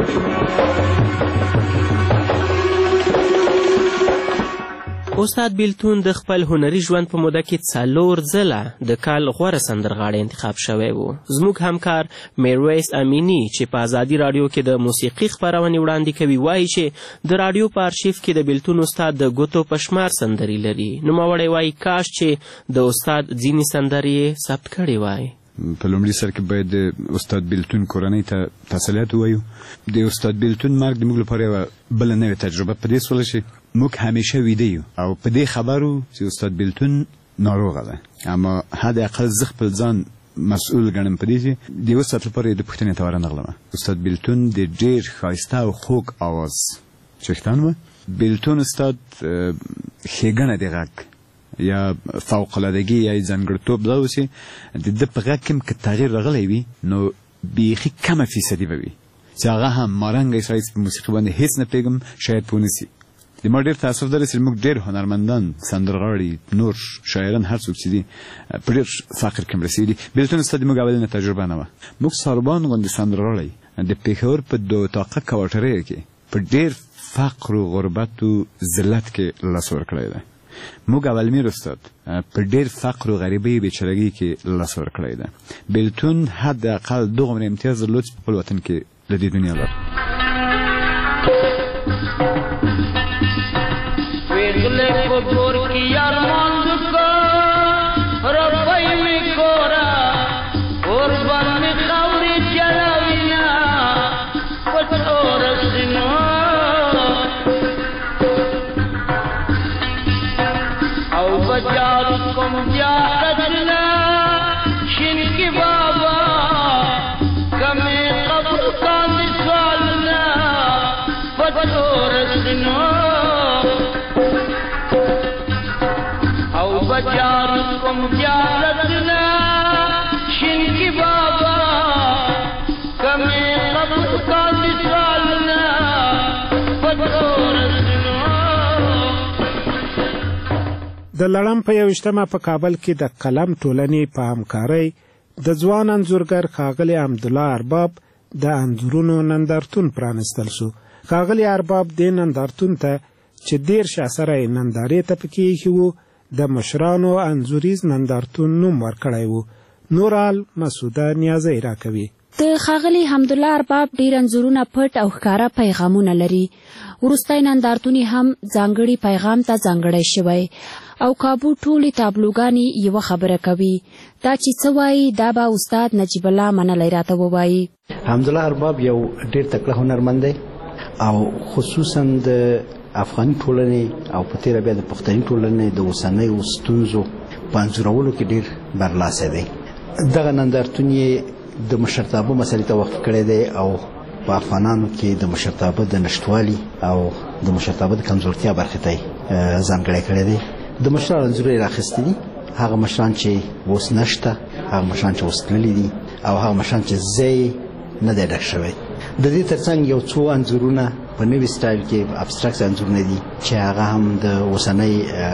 استاد بیلتون د خپل هنري ژوند په موده کې څلور ځله د کال غوره سندرغاړی انتخاب شوی و. زموږ همکار میرویس امینی چې په ازادي راډیو کې د موسیقي خپرونې وړاندې کوي وایي چې د راډیو په ارشیف کې د بیلتون استاد د ګوتو په شمار سندرې لري. نوموړی وایي کاش چې د استاد ځینې سندرې یې ثبت کړې وای. په لومړي سر کې باید د استاد بیلتون کورنۍ ته تسلیت ووایو. د استاد بیلتون مرګ د موږ لپاره یوه بله نوې تجربه په دې سوله چې موږ همیشه ویده یو او په دې خبرو چې استاد بیلتون ناروغه ده، اما حد اقل زه خپل ځان مسؤل ګڼم په دې چې د یو ساعت لپاره د پوښتنې ته ورنغلم. استاد بیلتون د ډېر ښایسته او خوږ اواز څښتن و. بیلتون استاد ښېګڼه د غږ یا فوق‌العادګي یا ځانګړتوب دا و چې د ده په غږ کې هم که تغییر راغلی وي نو بیخي کمه فیصدي به وي چې هغه هم مارنګی ښایست په موسیقي باندې هېڅ نه پوهېږم شاید پوه نه سي. د ما ډېر تاسف ده چې موږ ډېر هنرمندان سندرغاړي نور شاعران هر څوک چې دي په ډېر فقر کې هم رسېدلي. بیلتون استاد زموږ اولینه تجربه نه وه. موږ ساربان غوندې سندرغاړی د پېښور په دو اتاقه کوارټرۍ کې په ډېر فقر و غربت و ذلت کې لاس ورکړی ده. موږ اولمیر استاد په ډېر فقر و غریبۍ بېچارهګۍ کې لاس ورکړی ده. بیلتون حداقل دغومره امتیاز درلود چې په خپل وطن کې له دې دنیا لاړ. वेगले को गोर की यार मांग को रफाई में कोरा और बन में खौरी चलाविना पटोर सिनो औ बजार को मुजाहदना शिन की बाबा कमे कब्र का निसालना पटोर सिनो بچاركم جارتنا شنكي بابا كمي قبل قاد سالنا فتورتنا. د لړم په یوشتمه په کابل کې د قلم ټولنې په همکارۍ د ځوان انځورګر ښاغلي عبدالله ارباب د انځورونو نندارتون پرانستل شو. ښاغلي ارباب دې نندارتون ته چې دېرش اثره یې نندارې ته پکې ایښي وو د مشرانو انځوریز نندارتون نوم ورکړی وو. نورال مسعوده نیازی راکوي. د ښاغلي حمدالله ارباب ډېر انځورونه پټ او ښکاره پیغامونه لري. وروستی نندارتون هم ځانګړي پیغام ته ځانګړی شوی او کابو ټولې تابلوګانې یوه خبره کوي. دا چې څه وایي دا به استاد نجیب الله منلی راته ووایي. حمدالله ارباب یو ډېر تکړه هنرمند دی او خصوصا د افغاني ټولنې او په تېره بیا د پښتني ټولنې د اوسنیو ستونزو په انځورولو کې ډېر برلاسی دی. دغه نندارتون یې د مشرتابه مسلې ته وقف کړی دی او په افغانانو کې د مشرتابه د نشتوالي او د مشرتابه د کمزورتیا برخې ته ځانګړی کړی دی. د مشرانو انځور یې راخیستي دي، هغه مشران چې اوس نشته، هغه مشران چې اوس تللي دي او هغه مشران چې ځای نه دی ډک شوی. د دې ترڅنګ یو څو انځورونه په نوي سټایل کې ابستراکټ انځورونه دي چې هغه هم د اوسنۍ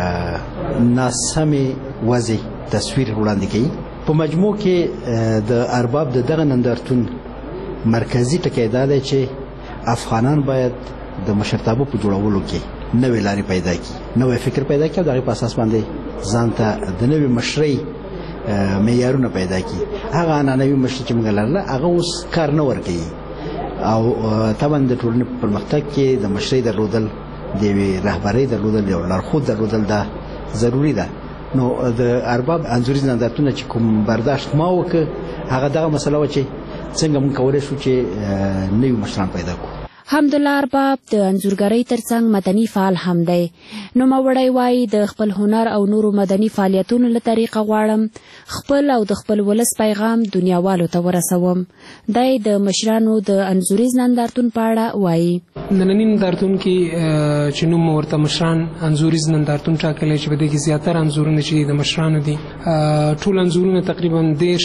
ناسمې وضع تصویر وړاندې کوي. په مجموع کې د ارباب د دغه نندارتون مرکزي ټکی دا دی چې افغانان باید د مشرتابه په جوړولو کې نوې لارې پیدا کړي، نوې فکر پیدا کړي او د هغې په اساس باندې ځان ته د نوې مشرۍ معیارونه پیدا کړي. هغه عنعنوي مشري چې موږ لرله هغه اوس کار نه ورکوي او طبعا د ټولنې په پرمختګ کې د مشرۍ درلودل، د یوې رهبرۍ درلودل، یو لارښود درلودل دا ضروري ده. نو د ارباب انځوریز نندارتونه چې کوم برداشت ما وکړ هغه دغه مسله وه چې څنګه موږ کولی شو چې نوي مشران پیدا کړو. حمدالله ارباب د انځورګرۍ ترڅنګ مدني فعال هم دی. نوموړی وایي د خپل هنر او نورو مدني فعالیتونو له طریقه غواړم خپل او د خپل ولس پیغام دنیاوالو ته ورسوم. دی د مشرانو د انځوریز نندارتون په اړه وایي. ننني نندارتون کې چې نوم ورته مشران انځوریز نندارتون ټاکلی چې په دې کې زیاتره انځورونه چې د مشرانو دي، ټول انځورونه تقریبا دېرش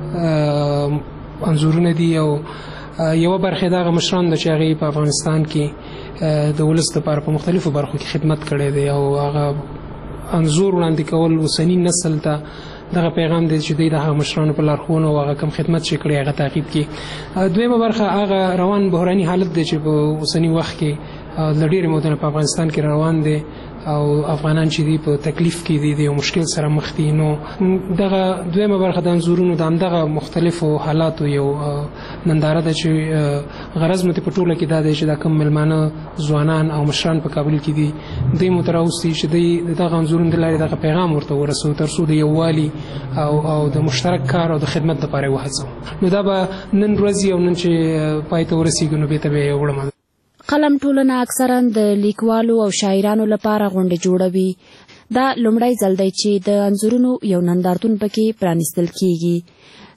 انځورونه دي او یوه برخه دغه مشران د چې هغې په افغانستان کې د ولس لپاره په مختلفو برخو کې خدمت کړی دی او هغه انځور وړاندې کول اوسني نسل ته دغه پیغام دی چې دوی د هغه مشرانو په لارښوونه او هغه کم خدمت چې کړی هغه تعقیب کړي. دویمه برخه هغه روان بحراني حالت دی چې په اوسني وخت کې له ډېرې مودې په افغانستان کې روان دی او افغانان چې دي په تکلیف کې دي د یو مشکل سره مخ دي. نو دغه دویمه برخه د انځورونو د همدغه مختلفو حالاتو یو ننداره ده چې غرض مو په ټوله کې دا دی چې دا کوم مېلمانه ځوانان او مشران په کابل کې دي دوی مو ته راوستي چې دوی د دغه انځورونو د لارې دغه پیغام ورته ورسوي تر څو د یووالي او او د مشترک کار او د خدمت لپاره یې وهڅوو. نو دا به نن ورځ او نن چې پای ته ورسېږو نو بېرته به یې وړم. قلم ټولنه اکثرا د لیکوالو او شاعرانو لپاره غونډې جوړوي. دا لومړی ځل دی چې د انځورونو یو نندارتون پکې پرانیستل کیږي.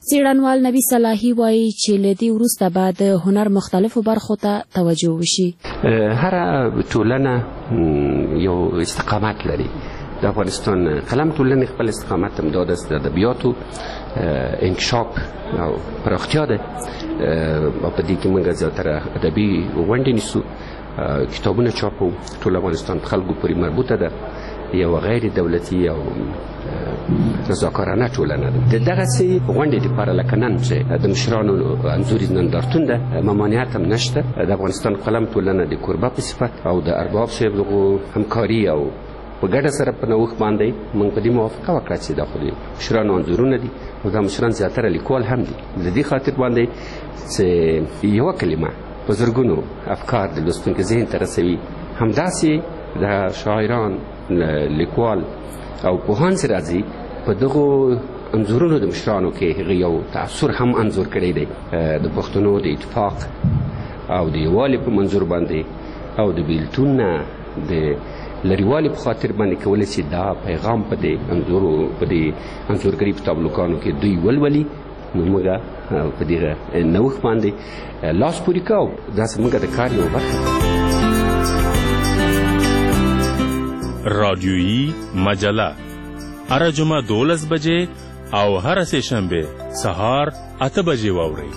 څېړنوال نبی صلاحي وایي چې له دې وروسته به د هنر مختلفو برخو ته توجه وشي. هره ټولنه یو استقامت لري. د افغانستان قلم ټولنې خپل استقامت هم داد است د ادبیاتو انکشاف او پراختیا ده او په دې کې موږ زیاتره ادبي غونډې نیسو، کتابونه چاپو. ټول افغانستان خلکو پورې مربوطه ده، یو غیر دولتي او رضاکارانه ټولنه ده. د دغسې غونډې دپاره لکه نن چې د مشرانو انځوري نندارتون ده، ممانعت هم نشته. د افغانستان قلم ټولنه د کوربه په صفت او د ارباب صاحب دغو همکاري او په ګډه سره په نوښت باندې موږ په دې موافقه وکړه چې دا خو د مشرانو انځورونه دي او دا مشران زیاتره لیکوال هم دي. د دې خاطر باندې چې یوه کلمه په زرګونو افکار د لوستونکي ذهن ته رسوي، همداسې د شاعران، لیکوال او پوهان چې راځي په دغو انځورونو د مشرانو کې هغه یو تاثر هم انځور کړی دی د پښتنو د اتفاق او د یووالي په منظور باندې او د بیلتون نه د لرېوالي په خاطر باندې کولی چې دا پیغام په دې انځورو په دې انځورګري په تابلوګانو کې دوی ولولي. نو موږ په دې نوښت باندې لاس پورې کوو. دا زموږ د کار یوه برخه ده. رادیویي مجله هره جمعه دولس بجې او هره سه شنبه سهار اته بجې واورئ.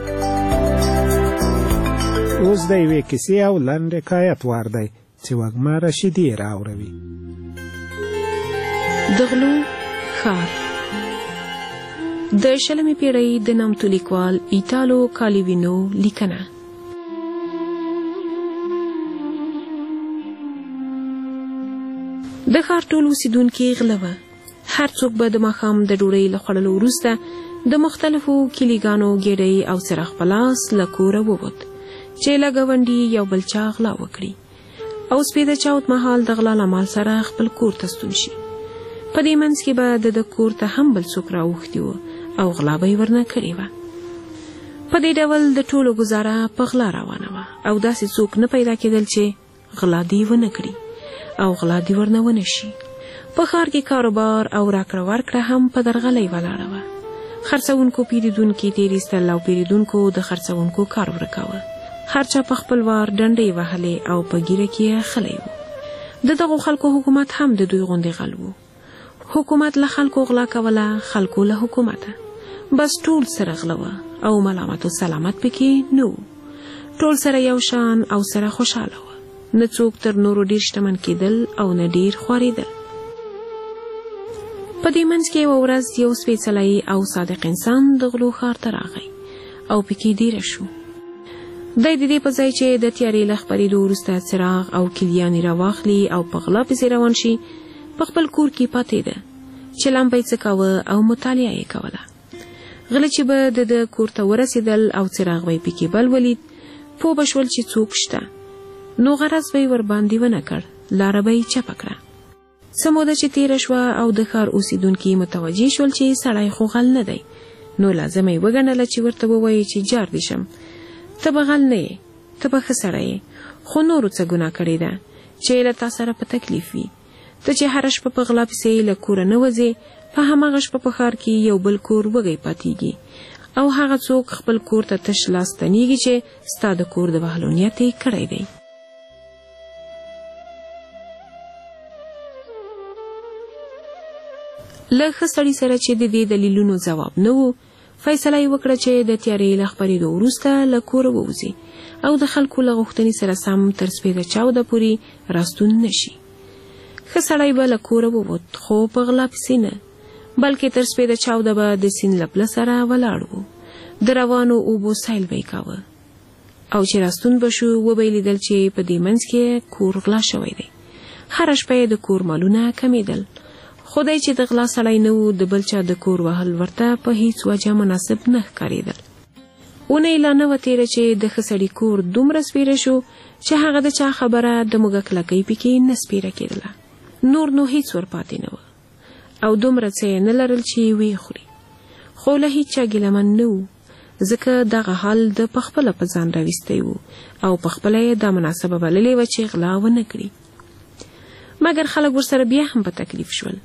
اوس د یوې کیسې او لنډ حکایت وار دی چې وږمه رشیدي راوروي. د غلو ښار د شلمې پیړۍ د نامتو لیکوال ایټالو کالیوینو لیکنه. د ښار ټول اوسیدونکي غله وه. هر څوک به د ماښام د ډوډۍ له خوړلو وروسته د مختلفو کلیګانو ګېډۍ او څراغ په لاس له کوره ووت چې له ګاونډي یو بل چا غلا وکړي او سپېده چاود مهال د غلا له مال سره خپل کور ته ستون شي. په دې منځ کې به د ده کور ته هم بل څوک راوښتي وو او غلا به یې ورنه کړې وه. په دې ډول د ټولو ګزاره په غلا روانه وه او داسې څوک نه پیدا کېدل چې غلا دې ونه کړي او غلا دې ورنه ونه شي. په ښار کې کاروبار او راکړه ورکړه هم په درغلۍ ولاړه وه. خرڅوونکو پیرودونکي تېرېستل او پیرودونکو د خرڅوونکو کار ورکاوه. هر چا په خپل وار ډنډې وهلې او په ګیره کې یې خلی و. د دغو خلکو حکومت هم د دوی غوندې غل و. حکومت له خلکو غلا کوله، خلکو له حکومته. بس ټول سره غله وه او ملامت و سلامت پکې نه و. ټول سره یو شان او سره خوشحاله وه. نه څوک تر نورو ډېر شتمن کېدل او نه ډېر خوارېدل. په دې منځ کې یوه ورځ یو سپېڅلی او صادق انسان د غلو ښار ته راغی او پکې دیره شو. دی د دې په ځای چې د تیارې له خپرېدو وروسته څراغ او کلیانې راواخلي او په غلا پسې روان شي، په خپل کور کې پاتې ده چې لمبه یې څکاوه او مطالعه یې کوله. غله چې به د ده کور ته ورسېدل او څراغ به یې پکې بل ولید، پوه به شول چې څوک شته. نو غرض به یې ورباندې ونه کړ، لاره به یې چپه کړه. څه موده چې تېره شوه او د ښار اوسېدونکي متوجه شول چې سړی خو غل نه دی، نو لازمه یې وګڼله چې ورته ووایي چې جار دې شم، ته به غل نه یې، ته به ښه سړی یې، خو نورو څه ګناه کړې ده چې له تا سره په تکلیف وي. ته چې هره شپه په غلا پسې له کوره نه وځې، په هماغه شپه په ښار کې یو بل کور وږی پاتېږي او هغه څوک خپل کور ته تش لاس ستنېږي چې ستا د کور د وهلو نیت یې کړی دی. له ښه سړي سره چې د دې دلیلونو ځواب نه و، فیصله یې وکړه چې د تیارې له خپرېدو وروسته له کوره ووځي او د خلکو له غوښتنې سره سم تر سپېده چاوده پورې راستون نه شي. ښه سړی به له کوره ووت، خو په غلا پسې نه، بلکې تر سپېده چاوده به د سیند له پله سره ولاړ و. د روانو اوبو سیل به یې کاوه او چې راستون به شو، وبه یې لیدل چې په دې منځ کې کور غلا شوی دی. هره شپه یې د کور مالونه کمېدل. خدای چې د غلا سړی نه و، د بل چا د کور وهل ورته په هیڅ وجه مناسب نه ښکارېدل. اونۍ لا نه وه تېره چې د ښه سړي کور دومره سپېره شو چې هغه د چا خبره د موږک لکۍ پکې نه سپېره کېدله. نور نو هیڅ ورپاتې نه و او دومره څه یې نه لرل چې ویې خوري. خو له هیڅ چا ګیلمن نه و، ځکه دغه حال د پخپله په ځان راویستی و او پخپله یې دا مناسبه بللې وه چې غلا ونه کړي. مګر خلک ورسره بیا هم په تکلیف شول.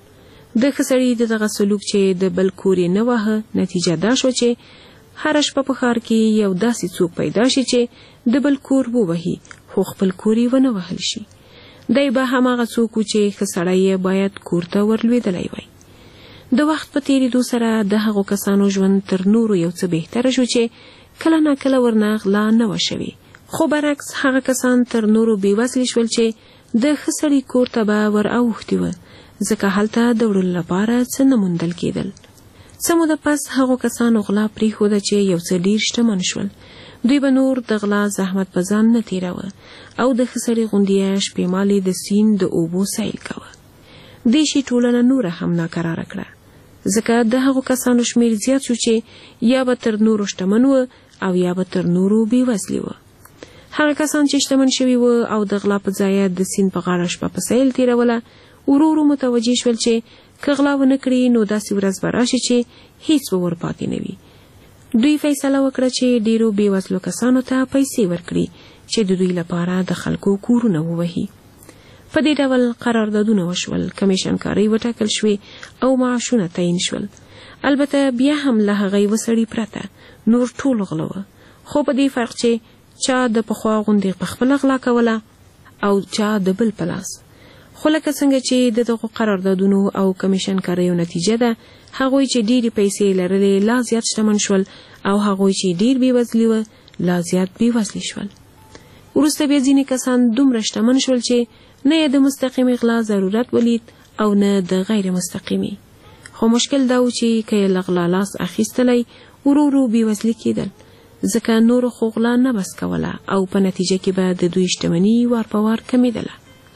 د ښه سړي د دغه سلوک چې د بل کور یې نه واهه نتیجه دا شوه چې هره شپه په ښار کې یو داسې څوک پیدا شي چې د بل کور ووهي خو خپل کور یې ونه وهل شي. دی به هماغه څوک و چې ښه سړی یې باید کور ته ورلوېدلی وای. د وخت په تېرېدو سره د هغو کسانو ژوند تر نورو یو څه بهتره شو چې کله نا کله ورنه غلا نه وه شوې، خو برعکس هغه کسان تر نورو بېوزلي شول چې د ښه سړي کور ته به ور اوښتي وه، ځکه هلته د وړلو لپاره څه نه موندل کېدل. څه موده پس هغو کسانو غلا پرېښوده چې یو څه ډېر شتمن شول. دوی به نور د غلا زحمت په ځان نه تېروه او د ښه سړي غوندې شپېمالې د سیند د اوبو سیل کوه. دې شي ټولنه نوره هم ناکراره کړه، ځکه د هغو کسانو شمېر زیات شو چې یا به تر نورو شتمن وه او یا به تر نورو بېوزلي وه. هغه کسان چې شتمن شوي وه او د غلا په ځایه د سیند په غاړه شپه په سیل تېروله، ورو ورو متوجه شول چې که غلا ونه کړي نو داسې ورځ به راشي چې هیڅ به ورپاتې نه وي. دوی فیصله وکړه چې ډېرو بېوزلو کسانو ته پیسې ورکړي چې د دوی لپاره د خلکو کورونه ووهي. په دې ډول قراردادونه وشول، کمیشنکارۍ وټاکل شوې او معاشونه تعیین شول. البته بیا هم له هغه یوه سړي پرته نور ټول غله وه، خو په دې فرق چې چا د پخوا غوندې پخپله غلا کوله او چا د بل په لاس. خو لکه څنګه چې د دغو قراردادونو او کمیشنکاریو نتیجه ده، هغوی چې ډېرې پیسې لرلې لا زیات شتمن شول او هغوی چې ډېر بېوزلي وه لا زیات بېوزلي شول. وروسته بیا ځینې کسان دومره شتمن شول چې نه یې د مستقیمې غلا ضرورت ولید او نه د غیر مستقیمې. خو مشکل دا و چې که یې له غلا لاس اخیستلی ورو ورو بېوزلي کېدل، ځکه نورو خو غلا نه بس کوله او په نتیجه کې به د دوی شتمني وار په وار کمېدله.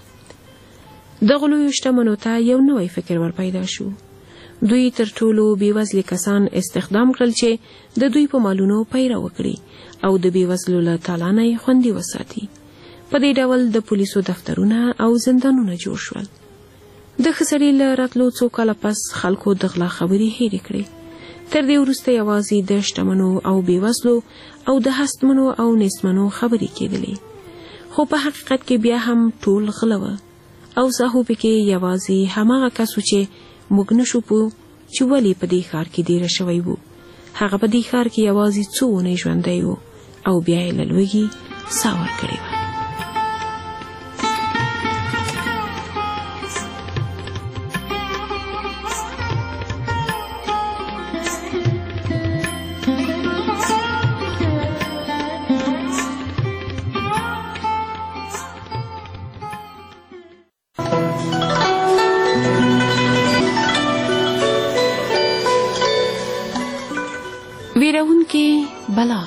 دغو لویو شتمنو ته یو نوی فکر ور پیدا شو. دوی تر ټولو بېوزلي کسان استخدام کړل چې د دوی په مالونو پیره وکړي او د بېوزلو له تالانه یې خوندي وساتي. په دې ډول د پولیسو دفترونه او زندانونه جوړ شول. د ښه سړي له راتلو څو کاله پس خلکو د غلا خبرې هېرې کړې. تر دې وروسته یوازې د شتمنو او بېوزلو او د هستمنو او نیستمنو خبرې کېدلې. خو په حقیقت کې بیا هم ټول غله وه او ساهو پکې یوازې هماغه کس و چې موږ نشو پوه چې ولې په دې ښار کې دیره شوی و. هغه په دې ښار کې یوازې څو اونۍ ژوندی و او بیا یې له لوږې ساه ورکړې وه. ویرونکې بلا.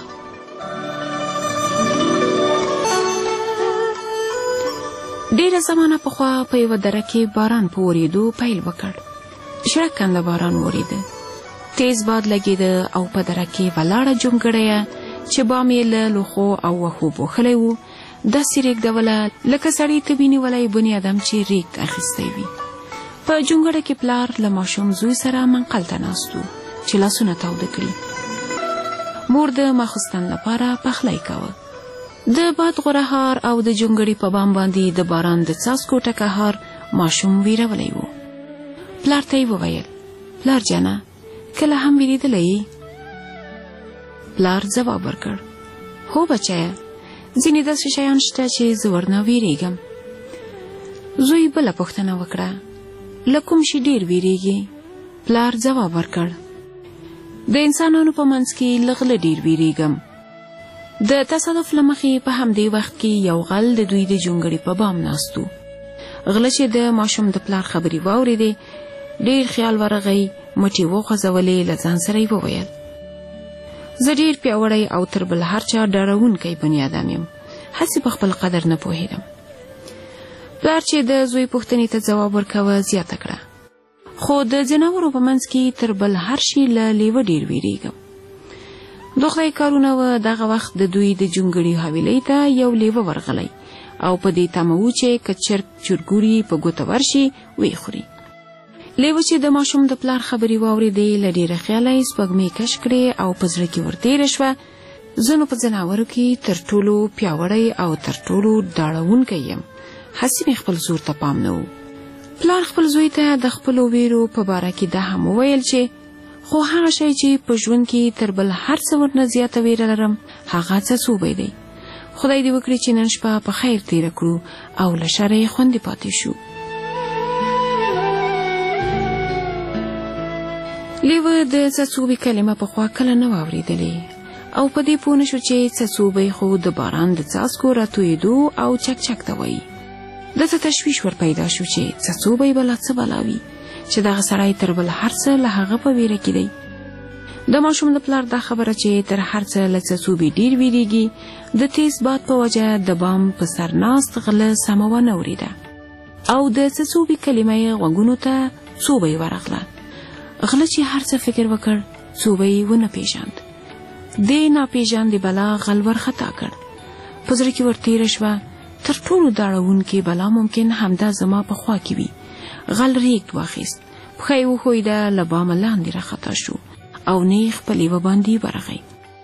ډېره زمانه پخوا په یوه دره کې باران په ورېدو پیل وکړ. شړک کنده باران ورېده، تیز باد لګېده او په دره کې ولاړه جونګړیه چې بام یې له لوښو او وښو پوښلی و داسې رېږدوله لکه سړي تبې نیولی بني ادم چې رېږد اخیستی وي. په جونګړه کې پلار له ماشوم زوی سره منقل ته ناست و چې لاسونه تاوده کړي. مور د ماخستن لپاره پخلی کاوه. د باد غورهار او د جونګړې په بام باندې د باران د څاڅکو ټکهار ماشوم ویرولی و. پلار ته یې وویل: پلار جانه، کله هم ویرېدلی یې؟ پلار ځواب ورکړ: هو بچیه، ځینې داسې شیان شته چې زه ورنه ویرېږم. زوی بله پوښتنه وکړه: له کوم شي ډېر ویرېږې؟ پلار ځواب ورکړ: د انسانانو په منځ کې له غله ډېر ویرېږم. د تصادف له مخې په همدې وخت کې یو غل د دوی د جونګړې په بام ناست و. غله چې د ماشوم د پلار خبرې واورېدې، ډېر خیال ورغی، مټې وخوځولې، له ځان سره یې وویل: زه ډېر پیاوړی او تر بل هر چا ډارونکی بني ادم یم، هسې په خپل قدر نه پوهېدم. پلار چې د زوی پوښتنې ته ځواب ورکوه زیاته کړه: خو د ځناورو په منځ کې تر بل هر شي له لیوه ډېر ویرېږم. د خدای کارونه وه، دغه وخت د دوی د جونګړې حویلۍ ته یو لیوه ورغلی او په دې تمه و چې که چرګ چرګوري په ګوته ورشي ویې خوري. لیوه چې د ماشوم د پلار خبرې واورېدې، له ډېره خیاله یې سپوږمۍ کش کړې او په زړه کې ورتېره شوه: زه نو په ځناورو کې تر ټولو پیاوړی او تر ټولو ډاړونکی یم، هسې مې خپل زور ته پام نه و. پلار خپل زوی ته د خپلو ویرو په باره کې دا هم وویل چې خو هغه شی چې په ژوند کې تر بل هر څه ورنه زیاته ویره لرم هغه څڅوبی دی. خدای دې وکړي چې نن شپه په خیر تیره کړو او له شره یې خوندي پاتې شو. لیوه د څڅوبي کلمه پخوا کله نه واورېدلې او په دې پوه نه شو چې څڅوبی خو د باران د څاڅکو راتویېدو او چک چک ته وایي. دته تشویش ور پیدا شو چې څڅوبی به لا څه بلاوي چې دغه سړی تر بل هر څه له هغه په ویره کې دی. د ماشوم د پلار دا خبره چې تر هر څه له څڅوبي ډېر ویریږي د تیز باد په وجه د بام په سر ناست غله سمه ونه اورېده او د څڅوبي کلمه یې غوږونو ته څوبی ورغله. غله چې هر څه فکر وکړ څوبی ونه پیژاند. دې ناپیژاندې بلا غل ورخطا کړ. په زړه کې ورتېره شوه تر ټولو داړونکې بلا ممکن همدا زما په خوا کې وي. غل ریږد واخیست، پښه یې وښویده، له بامه لاندې راخطا شو او نیغ په لیوه باندې ورغی.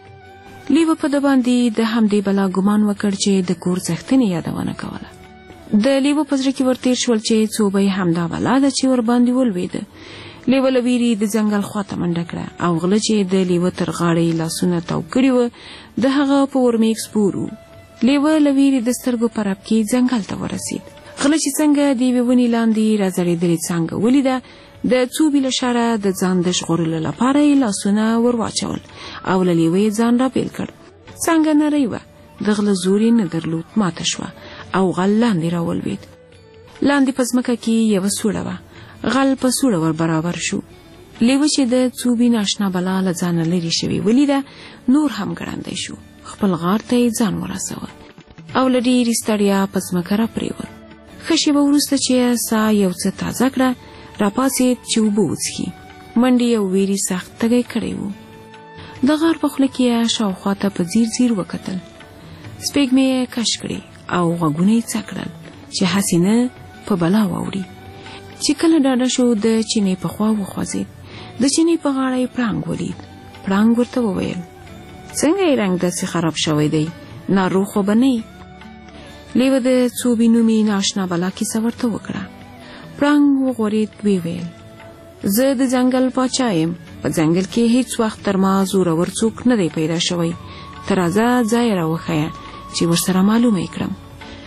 لیوه په ده باندې د همدې بلا ګمان وکړ چې د کور څښتنې یادونه کوله. د لیوه په زړه کې ورتېر شول چې څوبی همدا بلا ده چې ور باندې ولوېده. لیوه له ویرې د ځنګل خواته منډه کړه او غله چې د لیوه تر غاړې لاسونه تاو کړي وه د هغه په ورمېږ سپور و. لیوه له ویرې د سترګو په رپ کې ځنګل ته ورسید. غله چې څنګه د یوې ونې لاندې راځړېدلې څانګه ولیده د څوبي له شره د ځان د ژغورلو لپاره یې لاسونه ور واچول او له لیوه یې ځان راپیل کړ. څانګه نرۍ وه، د غله زور یې نه درلود، ماته شوه او غل لاندې راولوېد. لاندې په ځمکه کې یوه سوړه وه. غل په سوړه ور برابر شو. لیوه چې د څوبي ناشنا بلا له ځانه لرې شوې ولیده نور هم ګړندی شو. خپل غار ته یې ځان ورسوه او له ډېرې ستړیا په ځمکه راپرېوت. ښه شېبه وروسته چې ساه یو څه تازه کړه راپاڅېد چې اوبه وڅښي. منډې او ویرې سخت تږی کړی و. د غار په خوله کې یې شاوخوا ته په ځیر ځیر وکتل. سپېږمې یې کش کړې او غوږونه یې څک کړل چې هسې نه په بلا واوړي. چې کله ډاډه شو د چینې په خوا وخوځېد. د چینې په غاړه یې پړانګ ولید. پړانګ ورته وویل څنګه یې رنګ داسې خراب شوی دی، ناروغ خو به نه یې. لیوه د څوبي نومي ناشنا بلا کیسه ورته وکړه. پړانګ وغورېد، ویې ویل زه د ځنګل پاچا یم، په ځنګل کې هیڅ وخت تر ما زورور څوک نه دی پیدا شوی. ته راځه ځای یې راوښیه چې ورسره معلومه یې کړم.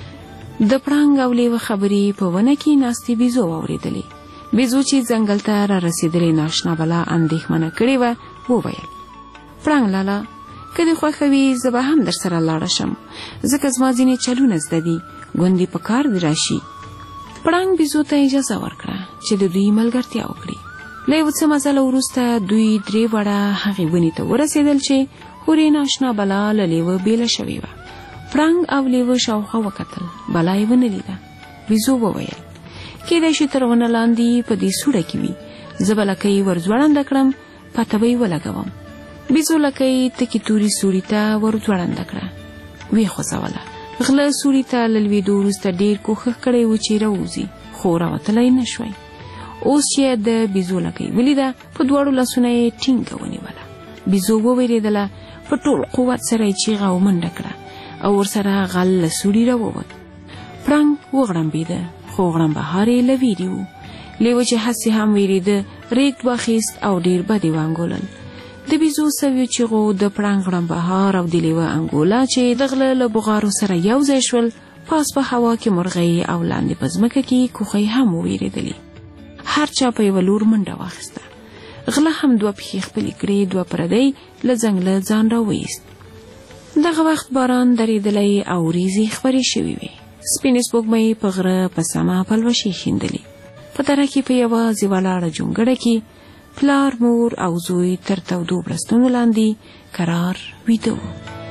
د پړانګ او لیوه خبرې په ونه کې ناستې بیزو واورېدلې. بیزو چې ځنګل ته را رسېدلې ناشنا بلا اندېښمنه کړې وه وویل پړانګ لالا که دې خوښه وي زه به هم در سره لاړه شم، ځکه زما ځینې چلونه زده دي، ګوندې په کار دې راشي. پړانګ بیزو ته اجازه ورکړه چې د دوی ملګرتیا وکړي. له یو څه مزله وروسته دوی درې واړه هغې ونې ته ورسېدل چې هورې ناشنا بلا له لیوه بېله شوې وه. پړانګ او لیوه شاوخوا وکتل، بلا یې ونه لیده. بیزو وویل کېدای شي تر ونه لاندې په دې سوړه کې وي، زه به لکۍ ور ځوړنده کړم، پته به یې ولګوم. بیزو لکۍ تکې تورې سوړي ته ور ځوړنده کړه، ویې خوځوله. غله سوړي ته له لوېدو وروسته ډېر کوښښ کړی و چې راووځي، خو راوتلی نه شوی. اوس چې د بیزو لکۍ ولیده په دواړو لاسونه یې ټینګه ونیوله. بیزو ووېرېدله، په ټول قوت سره یې چیغه او منډه کړه او ورسره غل له سوړي راووت. پړانګ وغړمبېده، خو غړمبهار یې له ویرې و. لیوه چې هسې هم ویرېده ریګ واخیست او ډېر بد یې وانګولل. د بیزو سویو چیغو د پړانګ غړمبهار او د لیوه انګولا چې د غله له بغارو سره یو ځای شول، پاس په هوا کې مرغۍ او لاندې په ځمکه کې کوخۍ هم وویرېدلې. هر چا په یوه لور منډه واخیسته. غله هم دوه پښې خپلې کړې، دوه پردۍ له ځنګله ځان راوایست. دغه وخت باران درېدلی او وریځې خپرې شوې وې. سپینې سپوږمۍ په غره په سمه پلوشې ښیندلې. په دره کې په یوازې ولاړه جونګړه کې پلار، مور او زوی تر تودو بړستنو لاندې کرار ویده و.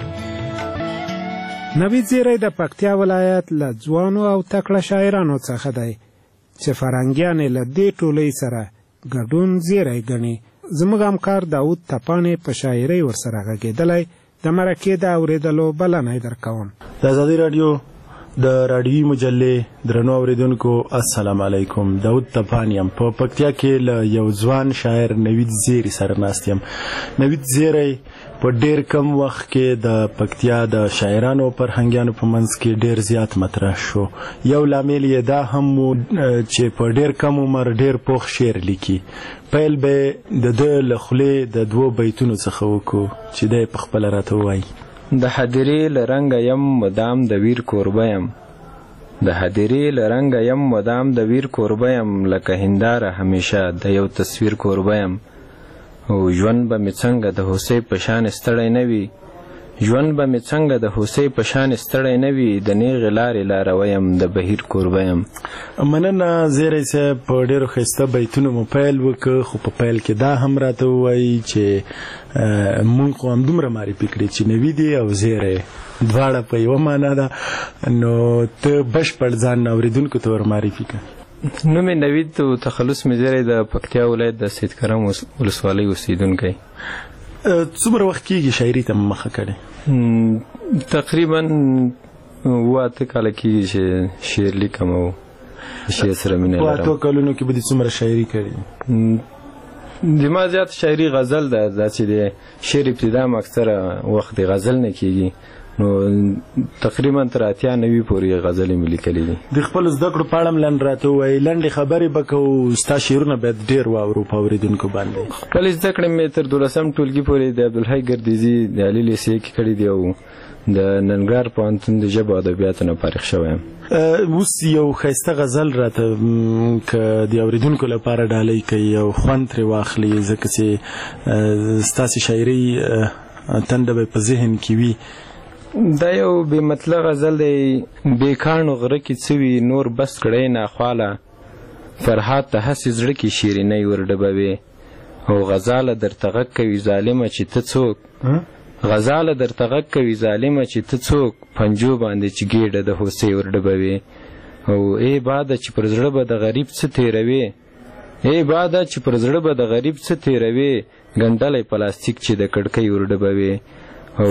نوید زیری د پکتیا ولایت له ځوانو او تکړه شاعرانو څخه دی چې فرهنګیان یې له دې ټولۍ سره ګډون زیری ګڼي. زموږ همکار داود تپانې په شاعرۍ ورسره غږېدلی. د مرکې د اورېدلو بلنه یې درکوم. د ازادي راډیو د رادیوي مجلې درنو اوریدونکو السلام علیکم. داود تپان یم. په پکتیا کې له یو ځوان شاعر نوید زیری سره ناست یم. نوید زیری په ډیر کم وخت کې د پکتیا د شاعرانو او فرهنګیانو په منځ کې ډیر زیات مطرح شو. یو لامل یې دا هم و چې په ډیر کم عمر ډیر پوخ شعر لیکي. پیل به د ده له خولې د دوو بیتونو څخه وکړو چې دی په خپله راته ووایي. د حدیرې له رنګه یم مدام د ویر کوربه یم د حدیرې له رنګه یم مدام د ویر کوربه یم لکه هنداره همیشه د یو تصویر کوربه یم او ژوند به مې څنګه د هوسۍ په شان ستړی نه وي ژوند به مې څنګه د هوسۍ په شان ستړی نه وي د نیغې لارې لاروی یم د بهیر کوربه یم. مننه زیری صاحب، په ډېرو ښایسته بیتونو مو پیل وکړ، خو په پیل کې دا هم راته ووایي چې مونږ خو همدومره معرفي کړي چې نوید او زیری دواړه په یوه معنا ده، نو ته بشپړ ځان اورېدونکو ته ور معرفي کړه. نوم یې نوید و، تخلص مې زیری د پکتیا ولایت د سید کرم ولسوالۍ اوسېدونکی. څومره وخت کېږي شاعري ته مخه کړې؟ تقریبا اووه اته کاله کېږي چې شعر لیکم او شعر سره مینه لرم. په اتو کلونو کې به دې څومره شاعري کړې؟ د ما زیات شاعري غزل ده، دا چې د شعر ابتدا م اکثره وخت د غزل نه کېږي، نو تقریبا تر اتیا نوي پورې غزلې مې لیکلې دي. د خپلو زده کړو په اړه م لنډ راته ووایي، لنډې خبرې به کوو، ستا شعرونه باید ډېر واورو په اورېدونکو باندې. خپلې زده کړې مې تر دولسم ټولګي پورې د عبدالحی ګردیزي د علي لیسې کې کړي دي او د ننګرهار پوهنتون د ژبو او ادبیاتو نه فارغ شوی یم. اوس یو ښایسته غزل راته که د اورېدونکو لپاره ډالۍ کوي او خوند ترې واخلي، ځکه چې ستاسې شاعري تنده به په ذهن کې وي. دا یو بې مطلب غزل دی. بې کاڼو غره کې څه وي نور بس کړی ناخواله، فرهاد ته هسې زړه کې شیرینۍ ور ډبوې او غزاله درته غږ کوي ظالمه چې ته څوک غزاله درته غږ کوي ظالمه چې ته څوک پنجو باندې چې ګېډه د هوسۍ ور ډبوې او ای باده چې پر زړه به د غریب څه تېروې ای باده چې پر زړه به د غریب څه تېروې ګنډلی پلاستیک چې د کړکۍ ور ډبوې او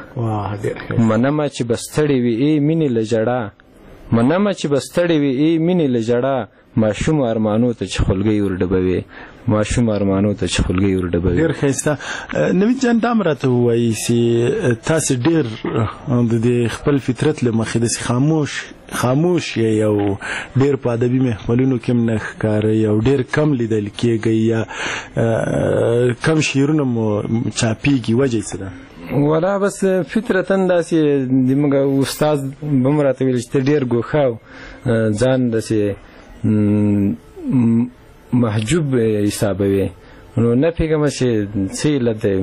منمه چې بستړې وي ای مینې له ژړا منمه چې بستړې وي ای مینې له ژړا ماشوم ارمانو ته چې خولګۍ ور ډبوې ماشوم ارمانو ته چې خولګۍ ور ډبوې. ډېر ښایسته. نوید جان دا هم راته ووایي چې تاسې ډېر د خپل فطرت له مخې داسې خاموش خاموش یې او ډېر په ادبي محفلونو کې هم نه ښکارئ او ډېر کم لیدل کېږئ یا کم شعرونه مو چاپېږي، وجه یې څه ده؟ ولا بس فطرتاً داسې زموږ استاد به م راته ویل چې ته ډېر ګوښه او ځان داسې محجوب حسابوې، نو نه پوهېږم چې څه علت دی.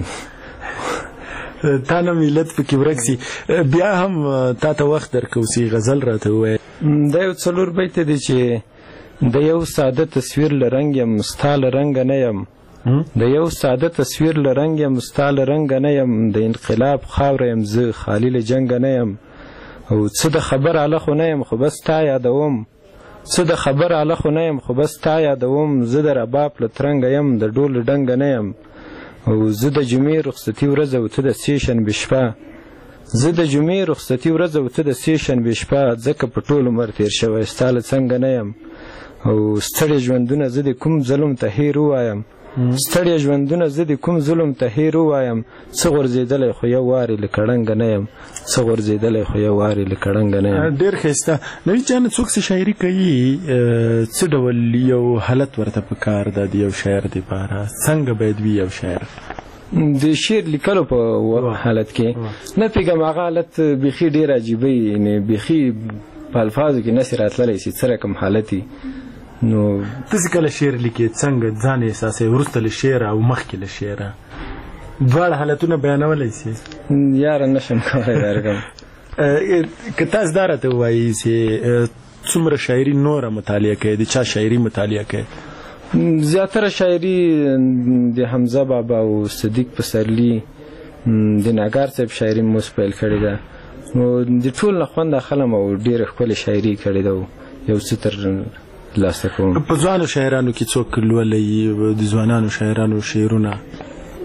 تا نه ملت پکې ورک سي. بیا هم تا ته وخت درکوو چې غزل راته ووایې. دا یو څلور بیته دی چې د یو ساده تصویر له رنګ یم ستا له رنګه نه یم د یو ساده تصویر له رنګ یم ستا له رنګه نه یم د انقلاب خاوره یم زه خالي له جنګه نه یم او څه د خبر اله خو نه یم خو بس تا یادوم څه د خبر اله خو نه یم خو بس تا یادوم زه د رباب له ترنګه یم د ډول له ډنګه نه یم او زه د جمعې رخصتي ورځ او ته د سې شنبې شپه زه د جمعې رخصتي ورځ او ته د سې شنبې شپه ځکه په ټول عمر تېر شوی ستا له څنګه نه یم او ستړي ژوندونه زه د کوم ظلم ته هیر ووایم ستړي ژوندونه زه د کوم ظلم ته هیر ووایم څه غورځېدلی خو یو وارې له کړنګه نه یم څه غورځېدلی خو یو وارې له کړنګه نه یم. ډېر ښایسته. نوید جان څوک چې شاعري کوي څه ډول یو حالت ورته په کار ده د یو شاعر دپاره؟ څنګه باید وي یو شاعر؟ د شعر لیکلو په حالت کې نه پوهېږم هغه حالت بیخي ډېر عجیبه وي، یعنې بیخي په الفاظو کې نسې راتللی شي څه رقم حالت وي. نو تاسې کله شعر لیکې څنګه ځان احساسوې وروسته له شعره او مخکې له شعره؟ دواړه حالتونه بیانولی شي؟ یاره نشم کولی دا رقم. که تاسو دا راته ووایي چې څومره شاعري نوره مطالعه کوئ، د چا شاعري مطالعه کوئ؟ زیاتره شاعري د حمزه بابا او صدیق پسرلي د ناګار صاحب شاعري مو پیل کړې ده، نو د ټول نه خوند اخلم او ډېره ښکلې شاعري کړې ده او یو څه تر لاسته کوم. په ځوانو شاعرانو کې څوک لولئ د ځوانانو شاعرانو شعرونه؟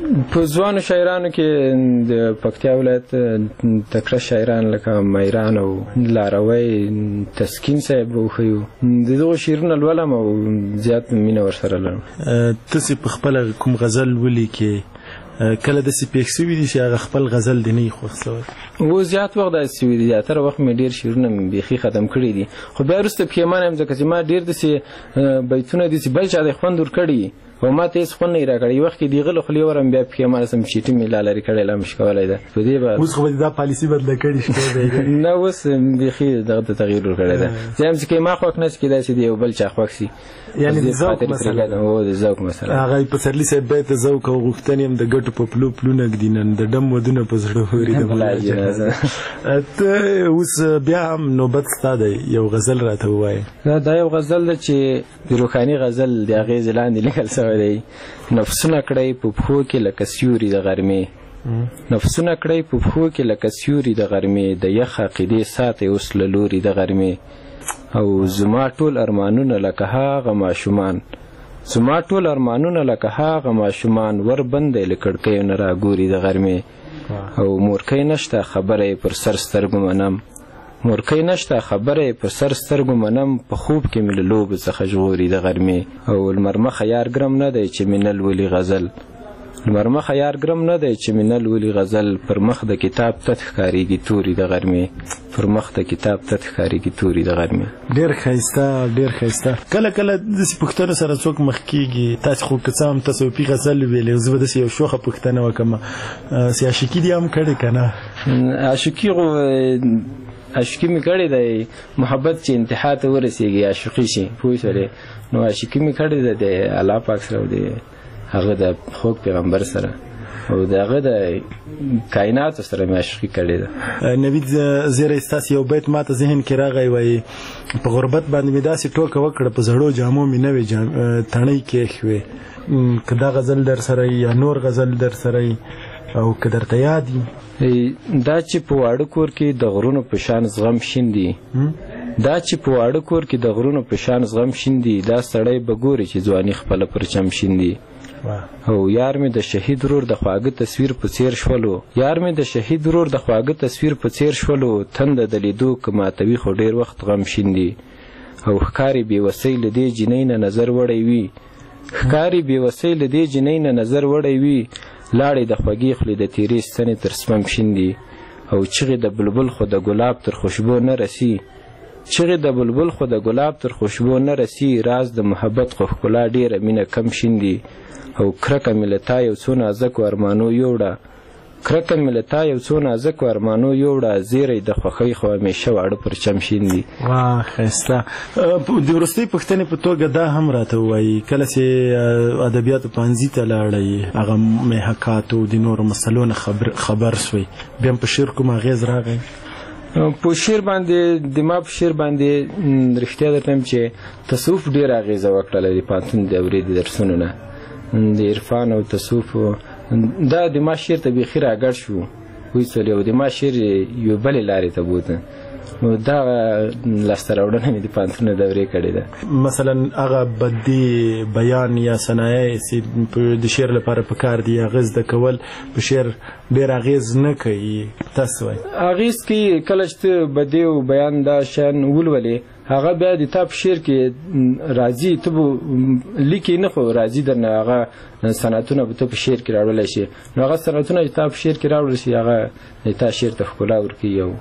په ځوانو شاعرانو کې د پکتیا ولایت تکړه شاعران لکه میران او لاروی تسکین صاحب وښیو د دغو شعرونه لولم او زیات مینه ورسره لرم. تاسې په خپله کوم غزل ولیکې کله داسې پېښ سوي دي چې هغه خپل غزل دې نه وي خوښ سوی؟ و زیات وخت داسې سوي دي، زیاتره وخت مې ډېر شعرونه مې بیخي ختم کړي دي، خو بیا وروسته پښیمانه یم ځکه چې ما ډېر داسې بیتونه دي چې بل چا د خوند ورکړي او ما ته هېڅ خوند نه یې راکړی. یو وخت کې د هغه له خولې ورم بیا پښیمانه سم چیټي مې لا لرې کړی لا مې شي کولی ده. په دې به اوس خو به دا پالیسي بدله کړې شته نه اوس بیخي دغه ته تغییر ورکړی ده. زه هم چې ما خوښ نه شي کېدای شي د یو بل چا خوښ شي، یعنې د ذوق مسله ده. هو د ذوق مسله. هغه پسرلي صاحب بیت د ذوق او غوښتنې هم د ګټو په پلو پلونه ږدي، نن د ډم ودونه په زړه هوري. ته اوس بیا هم نوبت ستا دی، یو غزل راته ووایې. دا یو غزل ده چې د روحاني غزل د اغېزې لاندې لیکل شوی دی. نفسونه کړی په پښو کې لکه سیوري د غرمې، نفسونه کړی په پښو کې لکه سیوري د غرمې، د یخ عقیدې ساتي اوس له لوري د غرمې. او زما ټول ارمانونه لکه هغه ماشومان، زما ټول ارمانونه لکه هغه ماشومان، ور بندې له کړکیو نه راګوري د غرمې. او مورکۍ نشته خبره یې پر سر سترګو منم، مورکۍ نشته خبره یې پر سر سترګو منم، په خوب کې مې له لوبو څخه ژغوري د غرمې. او لمر مخه یار ګرم نه دی چې مې نه لولي غزل، لمر مخه یار ګرم نه دی چې مې نه لولي غزل، پر مخ د کتاب تت ښکارېږي توري د غرمې، پر مخ د کتاب تت ښکارېږي توري د غرمې. ډېر ښایسته ډېر ښایسته. کله کله داسې پوښتنو سره څوک مخ کېږي، تاسې خو که څه هم تصوفي غزل ویلې، زه به داسې یو شوخه پوښتنه وکړم، چې عاشقي دې هم کړې که نه؟ عاشقي خو عاشقي مې کړې دی، محبت چې انتها ته ورسېږي عاشقي شي، پوه شولې؟ نو عاشقي مې کړې ده د الله پاک سره او د هغه د خوږ پیغمبر سره او د هغه د کائناتو سره مې عاشقي کړې ده. نوید زیری ستاسې یو بیت ما ته ذهن کې راغی، وایي په غربت باندې مې داسې ټوکه وکړه، په زړو جامو مې نوې تڼۍ کېښوې. که دا غزل در سره یا نور غزل در سره او که درته یاد دا چې په واړه کور کې د غرونو په شان زغم شین دي، دا چې په واړه کور کې د غرونو په شان زغم شین دي، دا سړی به ګوري چې ځواني خپله پرچم شین دي. او یار مې د شهید ورور د خواږه تصویر په څیر شولو، یار مې د شهید ورور د خواږه تصویر په څیر شولو، تنده د لیدو که ماتوي خو ډېر وخت غم شین دي. او ښکاري بېوسۍ له دې جینۍ نه نظر وړی وي، ښکاري بېوسۍ له دې جینۍ نه نظر وړی وي، لاړې د خوږې خولې د تیرې ستنې تر سپم شین دي. او چغې د بلبل خو د ګلاب تر خوشبو نه رسی، چغې د بلبل خو د ګلاب تر خوشبو نه رسی، راز د محبت خو ښکلا ډېره مینه کم شین دي. او کرکه مې له تا یو څو نازکو ارمانو یوړه، کرکه مې له تا یو څو نازکو ارمانو یوړه، زیری د خوښۍ خو همیشه واړه پرچم شین دي. واه ښایسته. د وروستۍ پوښتنې په توګه دا هم راته ووایي، کله چې ادبیاتو پوهنځي ته لاړئ، هغه محاکاتو د نورو مسلو نه خبر سوئ، بیا هم په شعر کوم اغېز راغی؟ په شعر باندې د ما په شعر باندې رښتیا درته وایم چې تصوف ډېره اغېزه وکړله د پوهنتون د دورې د درسونو نه، د عرفان او تصوف. دا د ما شعر ته بیخي راګډ شو، پوه شولې؟ او د ما شعر یو بلې لارې ته بوته. نو دا لاسته راوړنه مې د پوهنتون د دورې کړې ده. مثلا هغه بدي بیان یا صنایع چې د شعر لپاره پکار دي، هغه زده کول په شعر ډېر اغېز نه کوي، تاسو وایئ؟ اغېز کوي. کله چې ته بدي او بیان دا شیان ولولې، هغه بیا د تا په شعر کې راځي، ته به لیکې نه خو راځي درنه هغه صنعتونه به ته په شعر کې راوړلی شي. نو هغه صنعتونه چې تا په شعر کې راوړل شي، هغه د تا شعر ته ښکلا ورکوي او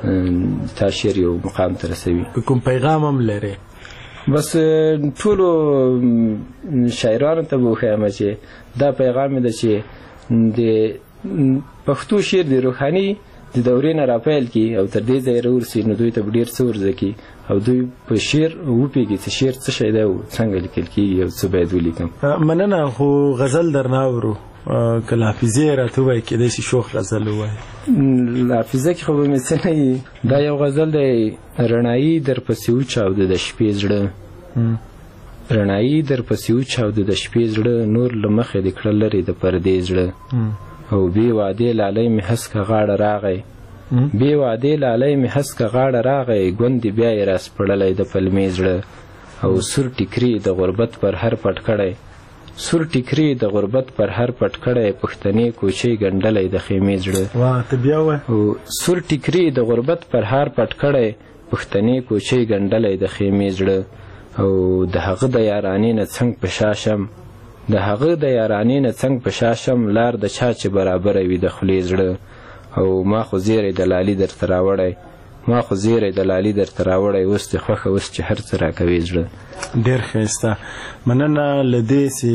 تا شعر یو مقام ته رسوي. کوم پیغام هم لري؟ بس ټولو شاعرانو ته به وښیم چې دا پیغام ده چې د پښتو شعر د روحاني د دورې نه راپیل کړي او تر دې ځایه راورسي، نو دوی ته به ډېر څه ورزده کړي او دوی په شعر وپوهېږي چې شعر څه شی دی او څنګه لیکل کېږي او څه باید ولیکم. مننه. خو غزل درنه اورو، که له حافظې راته ووایي، کېدای شي شوخ غزل ووایي. حافظه کې خو به مې څه نه وي. دا یو غزل دی، رڼایي در پسې وچاوده د شپې زړه، رڼایي در پسې وچاوده د شپې زړه، نور له مخې دې کړه لرې د پردې زړه. او بې وعدې لالی مې هسکه غاړه راغی، بې وعدې لالی مې هسکه غاړه راغی، ګوندې بیا یې راسپړلی د پلمې زړه. او سور ټیکري د غربت پر هر پټ کړی، سور ټیکری د غربت پر هر پټ کړی پښتنې کوچې ګنډلی د خیمې زړه واه ته بیا وایه سور ټیکری د غربت پر هر پټ کړی پښتنې کوچې ګنډلی د خیمې زړه او د هغه د یارانې نه څنګ په شا شم د هغه د یارانې نه څنګ په شا شم لار د چا چې برابره وي د خولې زړه او ما خو زیری د لالي درته راوړی ما خو زیری د لالي درته راوړی اوس دې خوښه اوس چې هر څه راکوي زړه ډېر ښایسته مننه له دې چې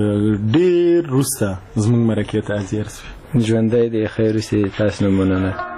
ډېر وروسته زموږ مرکې ته حاضر شوې ژوندی دی خیر اوسې تاسو نه مننه